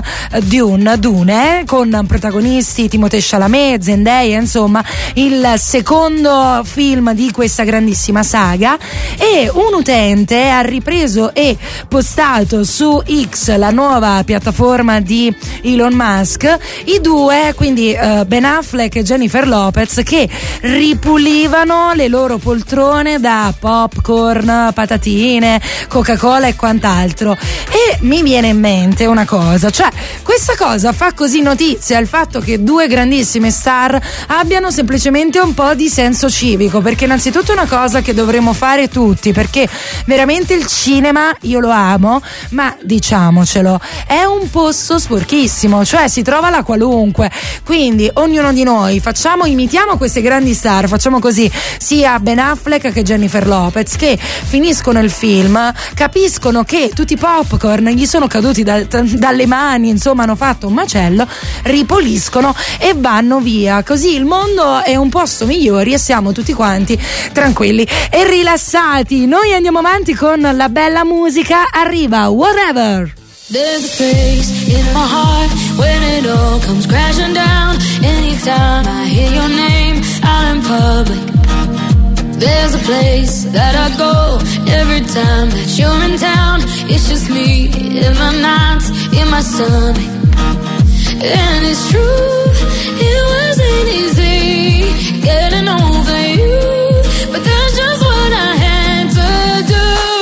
Dune, con protagonisti Timothée Chalamet, Zendaya, insomma il secondo film di questa grandissima saga. E un utente ha ripreso e postato su X, la nuova piattaforma di Elon Musk, i due, quindi Ben Affleck e Jennifer Lopez, che ripulivano le loro poltrone da popcorn, patatine, Coca-Cola e quant'altro. E mi viene in mente una cosa, cioè questa cosa fa così notizia, il fatto che due grandissime star abbiano semplicemente un po' di senso civico, perché innanzitutto è una cosa che dovremmo fare tutti, perché veramente il cinema io lo amo, ma diciamocelo, è un posto sporchissimo, cioè si trova la qualunque. Quindi ognuno di noi imitiamo queste grandi star, facciamo così sia Ben Affleck che Jennifer Lopez, che finiscono il film, capiscono che tutti i popcorn gli sono caduti dalle mani, insomma hanno fatto un macello, ripuliscono e vanno via, così il mondo è un posto migliore e siamo tutti quanti tranquilli e rilassati. Noi andiamo avanti con la bella musica, arriva Whatever. There's a space in my heart when it all comes crashing down. Anytime I hear your name out in public, there's a place that I go every time that you're in town. It's just me in my nights, in my stomach. And it's true, it wasn't easy getting over you, but that's just what I had to do.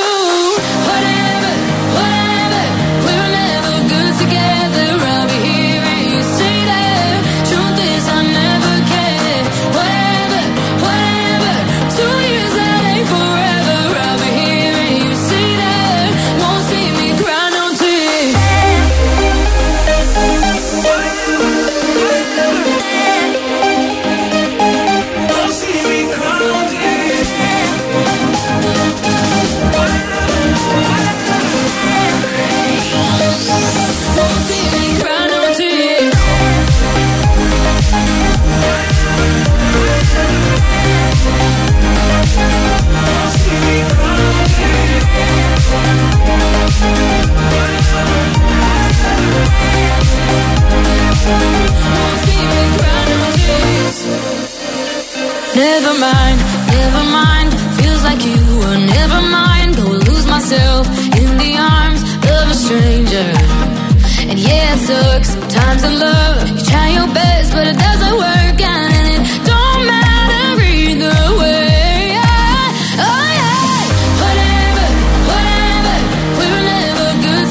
Never mind, never mind. Feels like you were never mind. Go lose myself in the arms of a stranger. And yeah, it sucks sometimes in love. You try your best, but it doesn't work, and it don't matter either way. Oh yeah, whatever, whatever. We were never good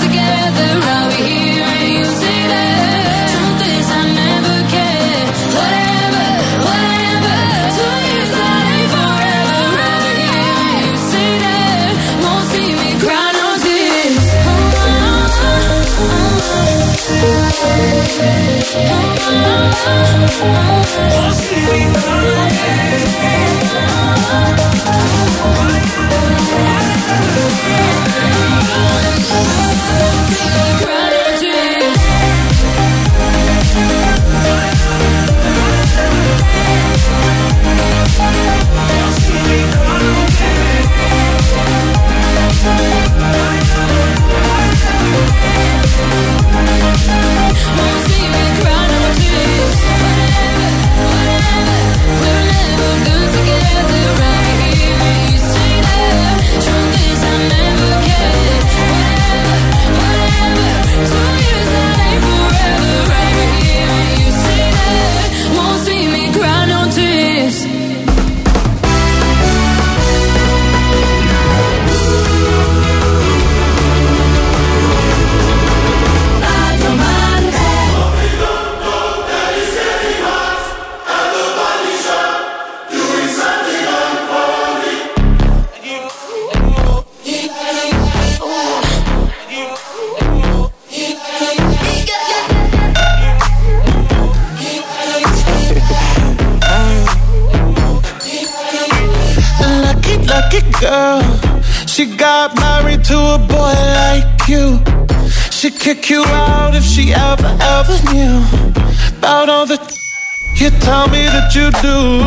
girl. She got married to a boy like you. She'd kick you out if she ever knew about all the you tell me that you do.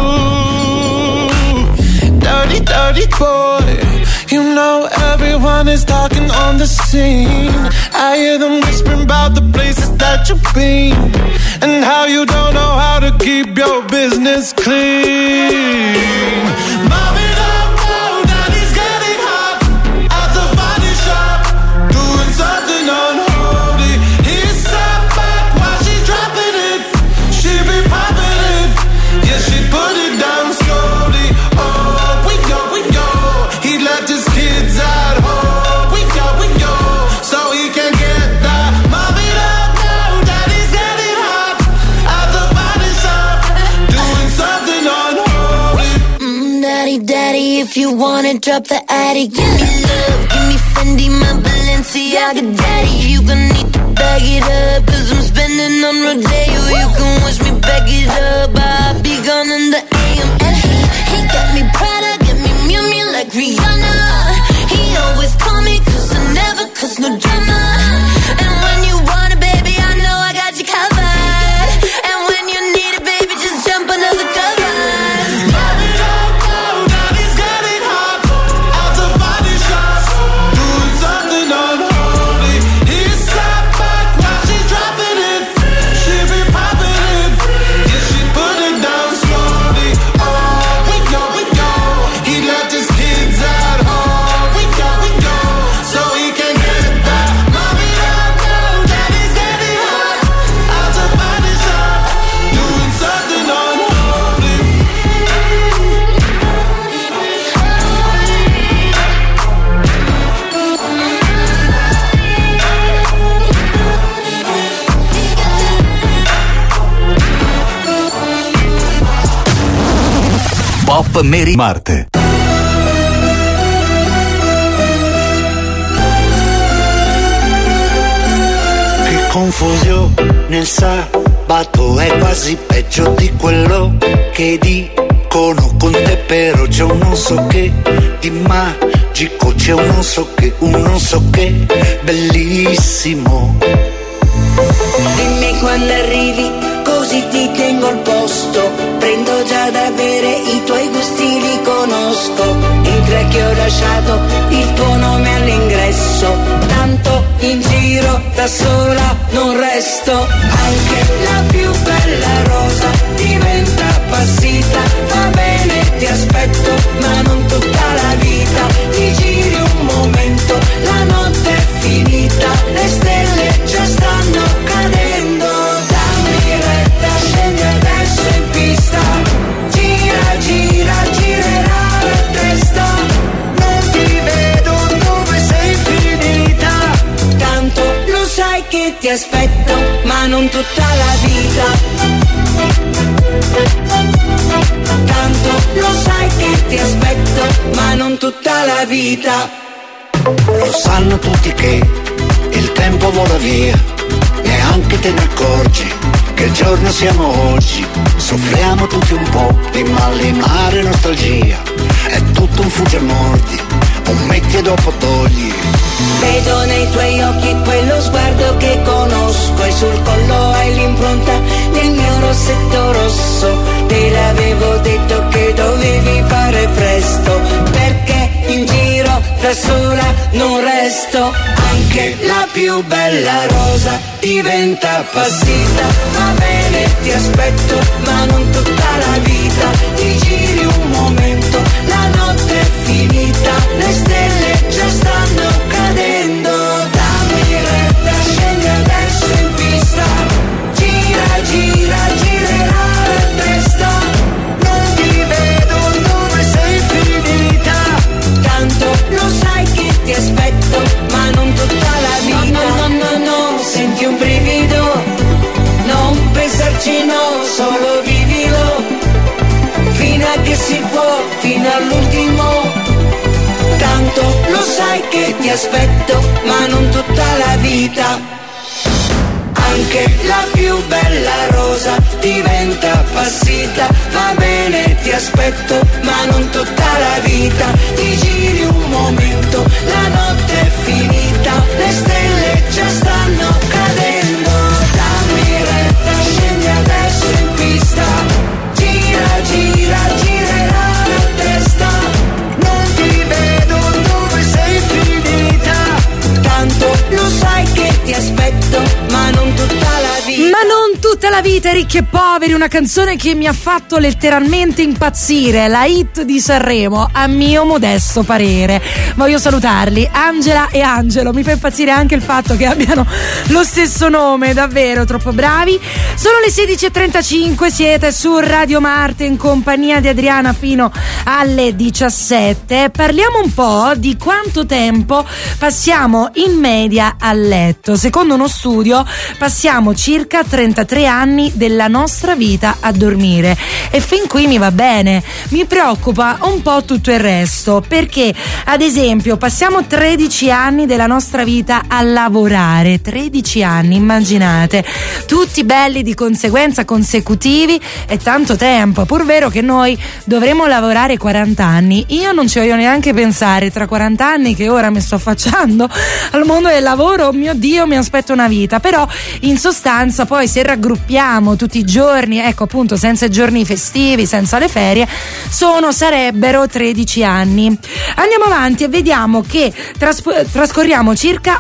Dirty, dirty boy. You know everyone is talking on the scene. I hear them whispering about the places that you've been and how you don't know how to keep your business clean. Mommy don't know that he's getting hot at the body shop, doing something unholy. He's sat back while she's dropping it. She be popping it, yeah, she put it down slowly. Oh, we go, he left his kids at home. We go, so he can get that. Mommy don't know that he's getting hot at the body shop, doing something unholy. Daddy, if you wanna drop the attic, give me love, give me Fendi, my Balenciaga. Daddy, you gon' need to bag it up, 'cause I'm spending on Rodeo. You can wish me back it up, I'll be gone in the AM. And he got me Prada, got me Miu Miu like Rihanna. He always call me 'cause I never cause no drama. And when you want it, baby, I know I got you covered. And when you need it, baby, just jump under the covers. Mommy don't know that he's getting hot at the body shop, doing something unholy. He's sat back while she's dropping it. She be popping it, yeah, she put it down slowly. Oh, we go, he left his kids at home. We go, so he can get that. Mommy don't know that he's getting hot at the body shop, doing something unholy. Pop Mary Marte. Che confusione, il sabato è quasi peggio di quello che dicono con te, però c'è un non so che di magico, c'è un non so che bellissimo. Dimmi quando arrivi, così ti tengo al posto. Prendo già da bere, i tuoi gusti li conosco. Entra che ho lasciato il tuo nome all'ingresso. Tanto in giro da sola non resto. Anche la più bella rosa diventa appassita. Va bene, ti aspetto, ma non tutta la vita. Ti giri un momento, la notte è finita. Le stelle già stanno cadendo. Dammi retta, scendi adesso in pista. Gira, girerà la testa. Non ti vedo dove sei finita. Tanto lo sai che ti aspetto, ma non tutta la vita. Tanto lo sai che ti aspetto, ma non tutta la vita. Lo sanno tutti che il tempo vola via, neanche te ne accorgi. che giorno siamo oggi. Soffriamo tutti un po' di malinare nostalgia. È tutto un fugge morti, un metti e dopo togli. Vedo nei tuoi occhi quello sguardo che conosco e sul collo hai l'impronta del mio rossetto rosso. Te l'avevo detto che dovevi fare presto, perché in giro da sola non resto. Anche la più bella rosa diventa appassita. Va bene, ti aspetto, ma non tutta la vita. Ti giri un momento, la notte è finita, le stelle già stanno cadendo. Dammi retta, scendi adesso in pista. Gira, gira, girerà la testa. Non ti vedo dove sei finita. Tanto lo sai che ti aspetto, ma non tutta la vita. No, no, no, no, senti un brivido. Non pensarci, no, solo vivilo. Fino a che si può, fino all'ultimo. Tanto lo sai che ti aspetto, ma non tutta la vita. Anche la più bella rosa diventa appassita. Va bene, ti aspetto, ma non tutta la vita. Ti giri un momento, la notte è finita, le stelle già stanno cadendo. Dammi retta, scendi adesso in pista. Gira, gira, girerà la testa. Non ti vedo dove sei finita. Tanto lo sai che ti aspetto, ma non tutta la vita. Ma non tutta la vita, ricchi e poveri, una canzone che mi ha fatto letteralmente impazzire, la hit di Sanremo, a mio modesto parere. Voglio salutarli, Angela e Angelo, mi fa impazzire anche il fatto che abbiano lo stesso nome, davvero troppo bravi. Sono le 16:35, siete su Radio Marte in compagnia di Adriana fino alle 17. Parliamo un po' di quanto tempo passiamo in media a letto. Secondo uno studio passiamo circa 33 anni della nostra vita a dormire, e fin qui mi va bene. Mi preoccupa un po' tutto il resto, perché ad esempio passiamo 13 anni della nostra vita a lavorare. 13 anni, immaginate, tutti belli di conseguenza, consecutivi, è tanto tempo. È pur vero che noi dovremo lavorare 40 anni. Io non ci voglio neanche pensare, tra 40 anni che ora mi sto affacciando al mondo del lavoro, oh mio Dio, mi aspetto una vita. Però in sostanza poi, se raggruppiamo tutti i giorni, ecco appunto, senza i giorni festivi, senza le ferie, sarebbero 13 anni. Andiamo avanti e vediamo che trascorriamo circa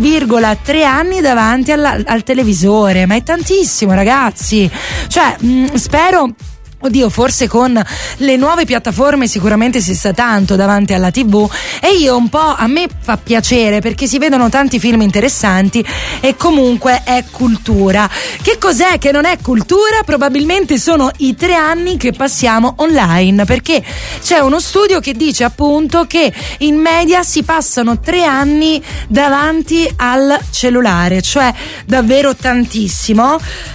8,3 anni davanti al televisore. Ma è tantissimo, ragazzi. Cioè, spero. Oddio, forse con le nuove piattaforme sicuramente si sta tanto davanti alla TV, e io un po', a me fa piacere perché si vedono tanti film interessanti e comunque è cultura. Che cos'è che non è cultura? Probabilmente sono i 3 anni che passiamo online, perché c'è uno studio che dice appunto che in media si passano 3 anni davanti al cellulare, cioè davvero tantissimo.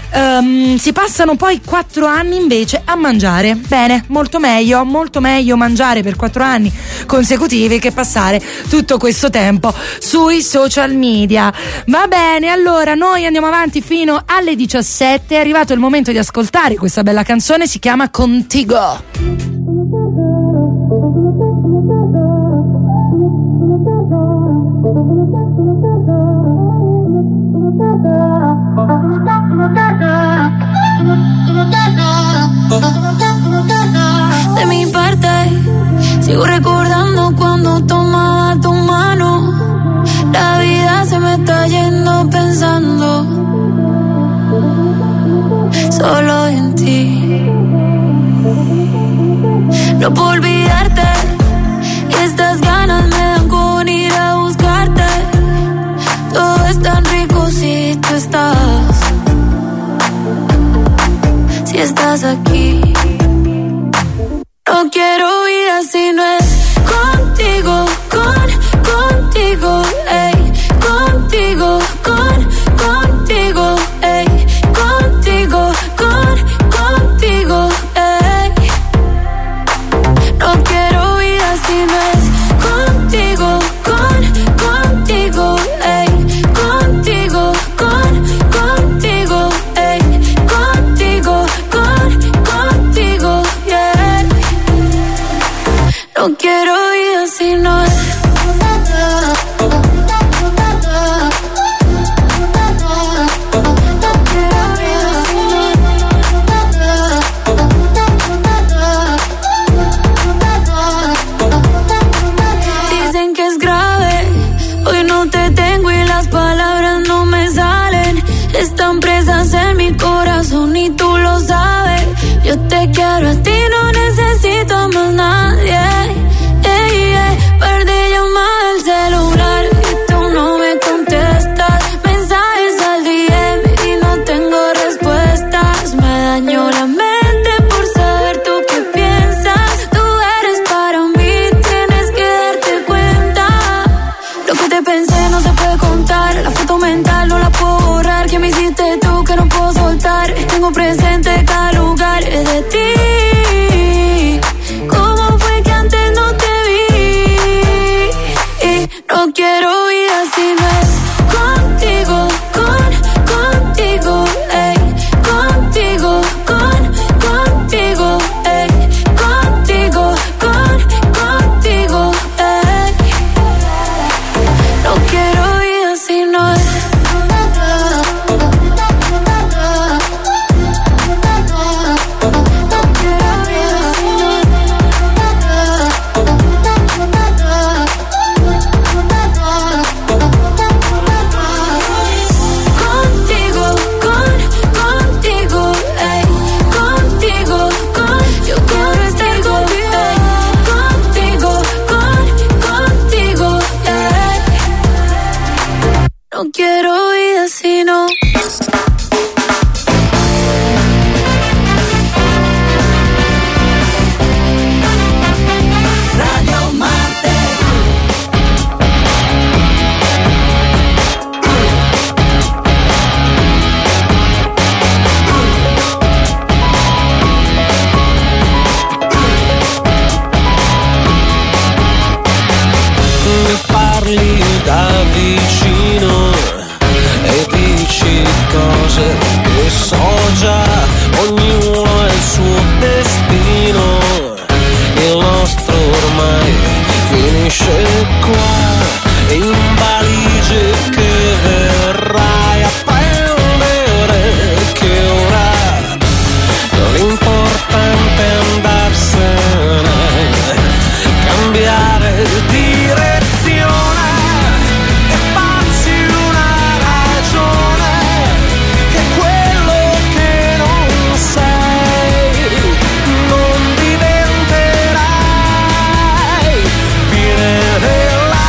Si passano poi 4 anni invece a mangiare. Bene, molto meglio mangiare per 4 anni consecutivi che passare tutto questo tempo sui social media. Va bene, allora noi andiamo avanti fino alle 17. È arrivato il momento di ascoltare questa bella canzone, si chiama Contigo. De mi parte, sigo recordando cuando tomaba tu mano. La vida se me está yendo pensando solo en ti. No puedo olvidarte, y estas ganas me dan con ir a buscarte. Todo es tan rico si tú estás. Si estás aquí, no quiero vida si no es contigo, contigo, ey, contigo, contigo, ey, contigo, contigo, ey. No quiero vida si no es contigo, contigo, ey, contigo, contigo, ey, contigo, te quiero a ti, no necesito a más nadie. Perdí llamada al celular y tú no me contestas. Mensajes al DM y no tengo respuestas. Me dañó la mente por saber tú qué piensas. Tú eres para mí, tienes que darte cuenta. Lo que te pensé no se puede contar. La foto mental no la puedo borrar. ¿Qué me hiciste tú que no puedo soltar? Tengo presente cada lugar de ti. ¿Cómo fue que antes no te vi? No quiero vida si no es contigo, contigo, ey. Contigo, contigo, ey. Contigo, contigo, ey. No quiero vida si no es. No quiero vida si no. Radio Marte. Mi parli da vicino e dici cose che so già, ognuno ha il suo destino, il nostro ormai finisce qua, in valigie che verrai a prendere, che ora l'importante è andarsene, cambiare direzione. Della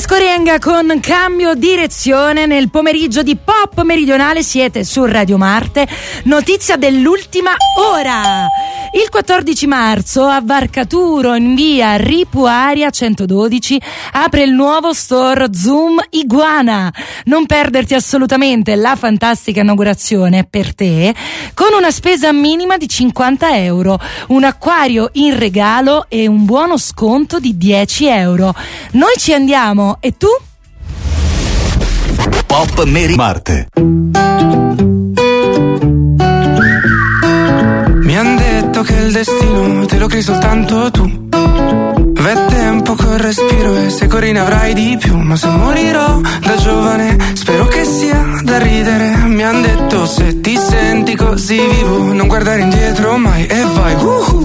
Francesco Renga con Cambio Direzione nel pomeriggio di Pop Meridionale. Siete su Radio Marte. Notizia dell'ultima ora. Il 14 marzo a Varcaturo, in via Ripuaria 112, apre il nuovo store Zoom Iguana. Non perderti assolutamente la fantastica inaugurazione per te, con una spesa minima di 50 euro, un acquario in regalo e un buono sconto di 10 euro. Noi ci andiamo, e tu? Pop Marte. Mi han detto che il destino te lo crei soltanto tu. V'è tempo col respiro e se corri ne avrai di più. Ma se morirò da giovane spero che sia da ridere. Mi han detto se ti senti così vivo non guardare indietro mai e vai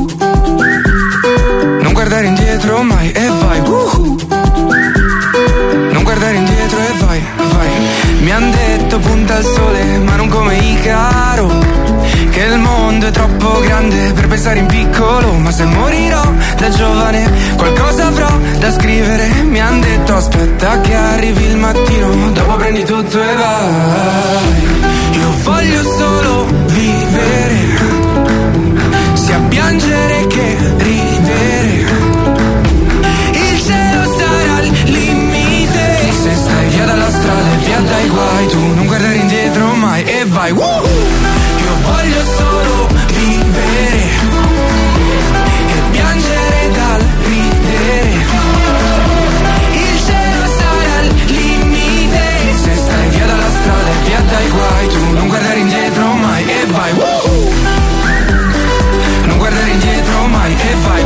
non guardare indietro mai e vai non guardare indietro e vai, vai. Mi han detto punta al sole ma non come Icaro, che il mondo è troppo grande per pensare in piccolo. Ma se morirò da giovane qualcosa avrò da scrivere. Mi han detto aspetta che arrivi il mattino, dopo prendi tutto e vai. Io voglio solo vivere, sia piangere che ridere. Il cielo sarà al limite, se stai via dalla strada e via dai guai, tu non guardare indietro mai e vai. Io voglio solo vivere e piangere dal ridere. Il cielo sarà al limite, se stai via dalla strada e via dai guai, tu non guardare indietro mai e vai. Non guardare indietro mai e vai.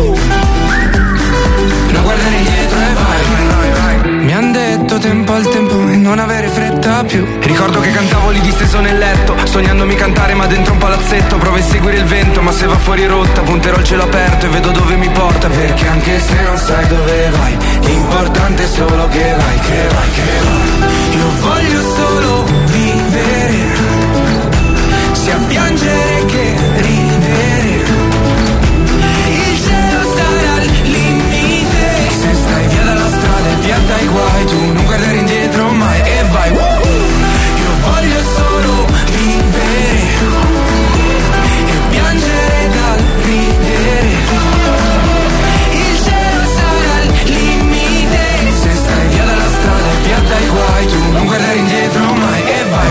Non guardare indietro e vai. Mi han detto tempo al tempo e non avere fretta più. Ricordo che cantavo lì disteso nel letto, sognandomi cantare ma dentro un palazzetto. Provo a seguire il vento ma se va fuori rotta punterò il cielo aperto e vedo dove mi porta. Perché anche se non sai dove vai, l'importante è solo che vai, che vai, che vai. Io voglio solo vivere, sia piangere che ridere. Il cielo sarà al limite, se stai via dalla strada e via dai guai, tu non guardare indietro mai e vai. Io voglio solo vivere e piangere dal ridere. Il cielo sarà al limite, se stai via dalla strada e via dai guai, tu non guardare indietro mai e vai.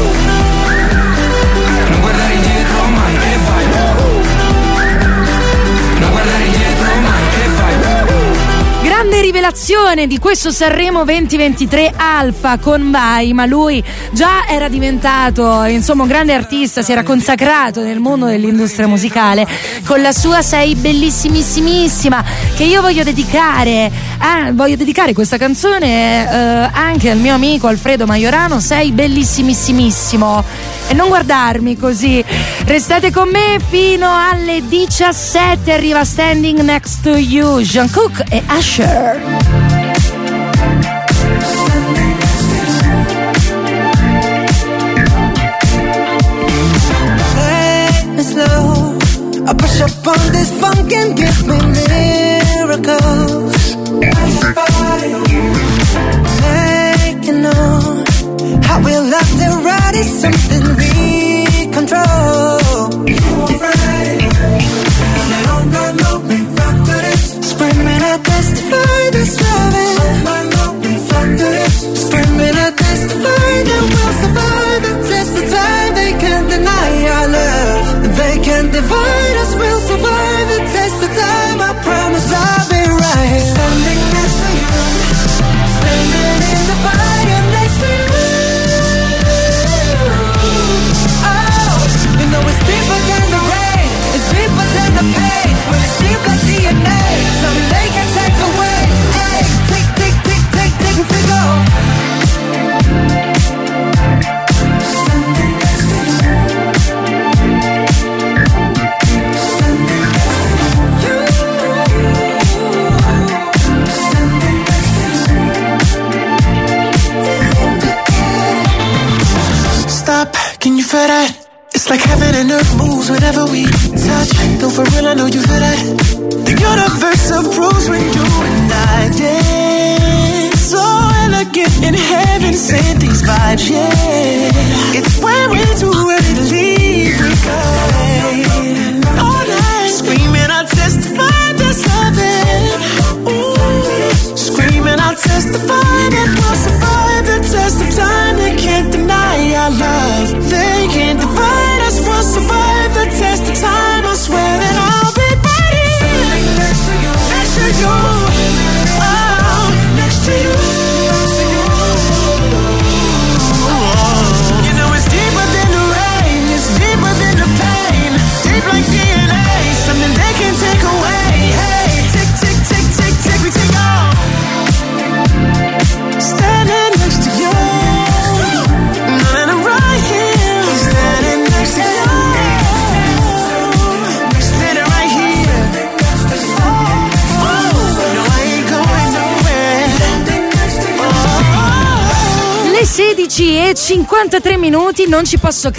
Non guardare indietro mai e vai. Non guardare indietro mai e vai. Grande rivelazione di questo Sanremo 2023 Alfa con Vai, ma lui già era diventato insomma un grande artista, si era consacrato nel mondo dell'industria musicale con la sua Sei bellissimissimissima, che io voglio dedicare questa canzone anche al mio amico Alfredo Majorano. Sei bellissimissimissimo e non guardarmi così. Restate con me fino alle 17, arriva Standing Next to You, Jungkook e Usher. Take me slow, I push up on this funk and give me miracles. Taking on how we love to ride is something we control. Screaming, I testify this loving. Screaming, I testify that we'll survive the test of time. They can't deny our love. They can't divide us. We'll survive the test of time. I promise I'll be right. Standing next to you, standing in the fire next to you. Oh, you know it's deeper than the rain. It's deeper than the pain. When it's deep like DNA, something they can take away. Hey, tick, tick, tick, tick, tick, tick off. Standing next to you. Standing next to you. Standing next to you. Stop, can you feel that? It's like heaven and earth moves whenever we touch. Though for real, I know you feel that. The universe approves when you and I dance. wanna get in heaven, send these vibes, yeah. It's when we're too early to leave, we go all night, screaming, I'll testify there's loving. Ooh, screaming, I'll testify that we'll survive the test of time. They can't deny our love. They can't divide us. We'll survive the test of time. I swear that I'll be right here next to you, next to you. Oh, next to you. You know it's deeper than the rain. It's deeper than the pain. Deep like DNA. Something they can't take away. Hey, tick, tick, tick, tick, tick. We take off. Standing next to you. And I'm right here. Standing next to you. Standing right here. No, I ain't going nowhere. Le 16:53 non ci posso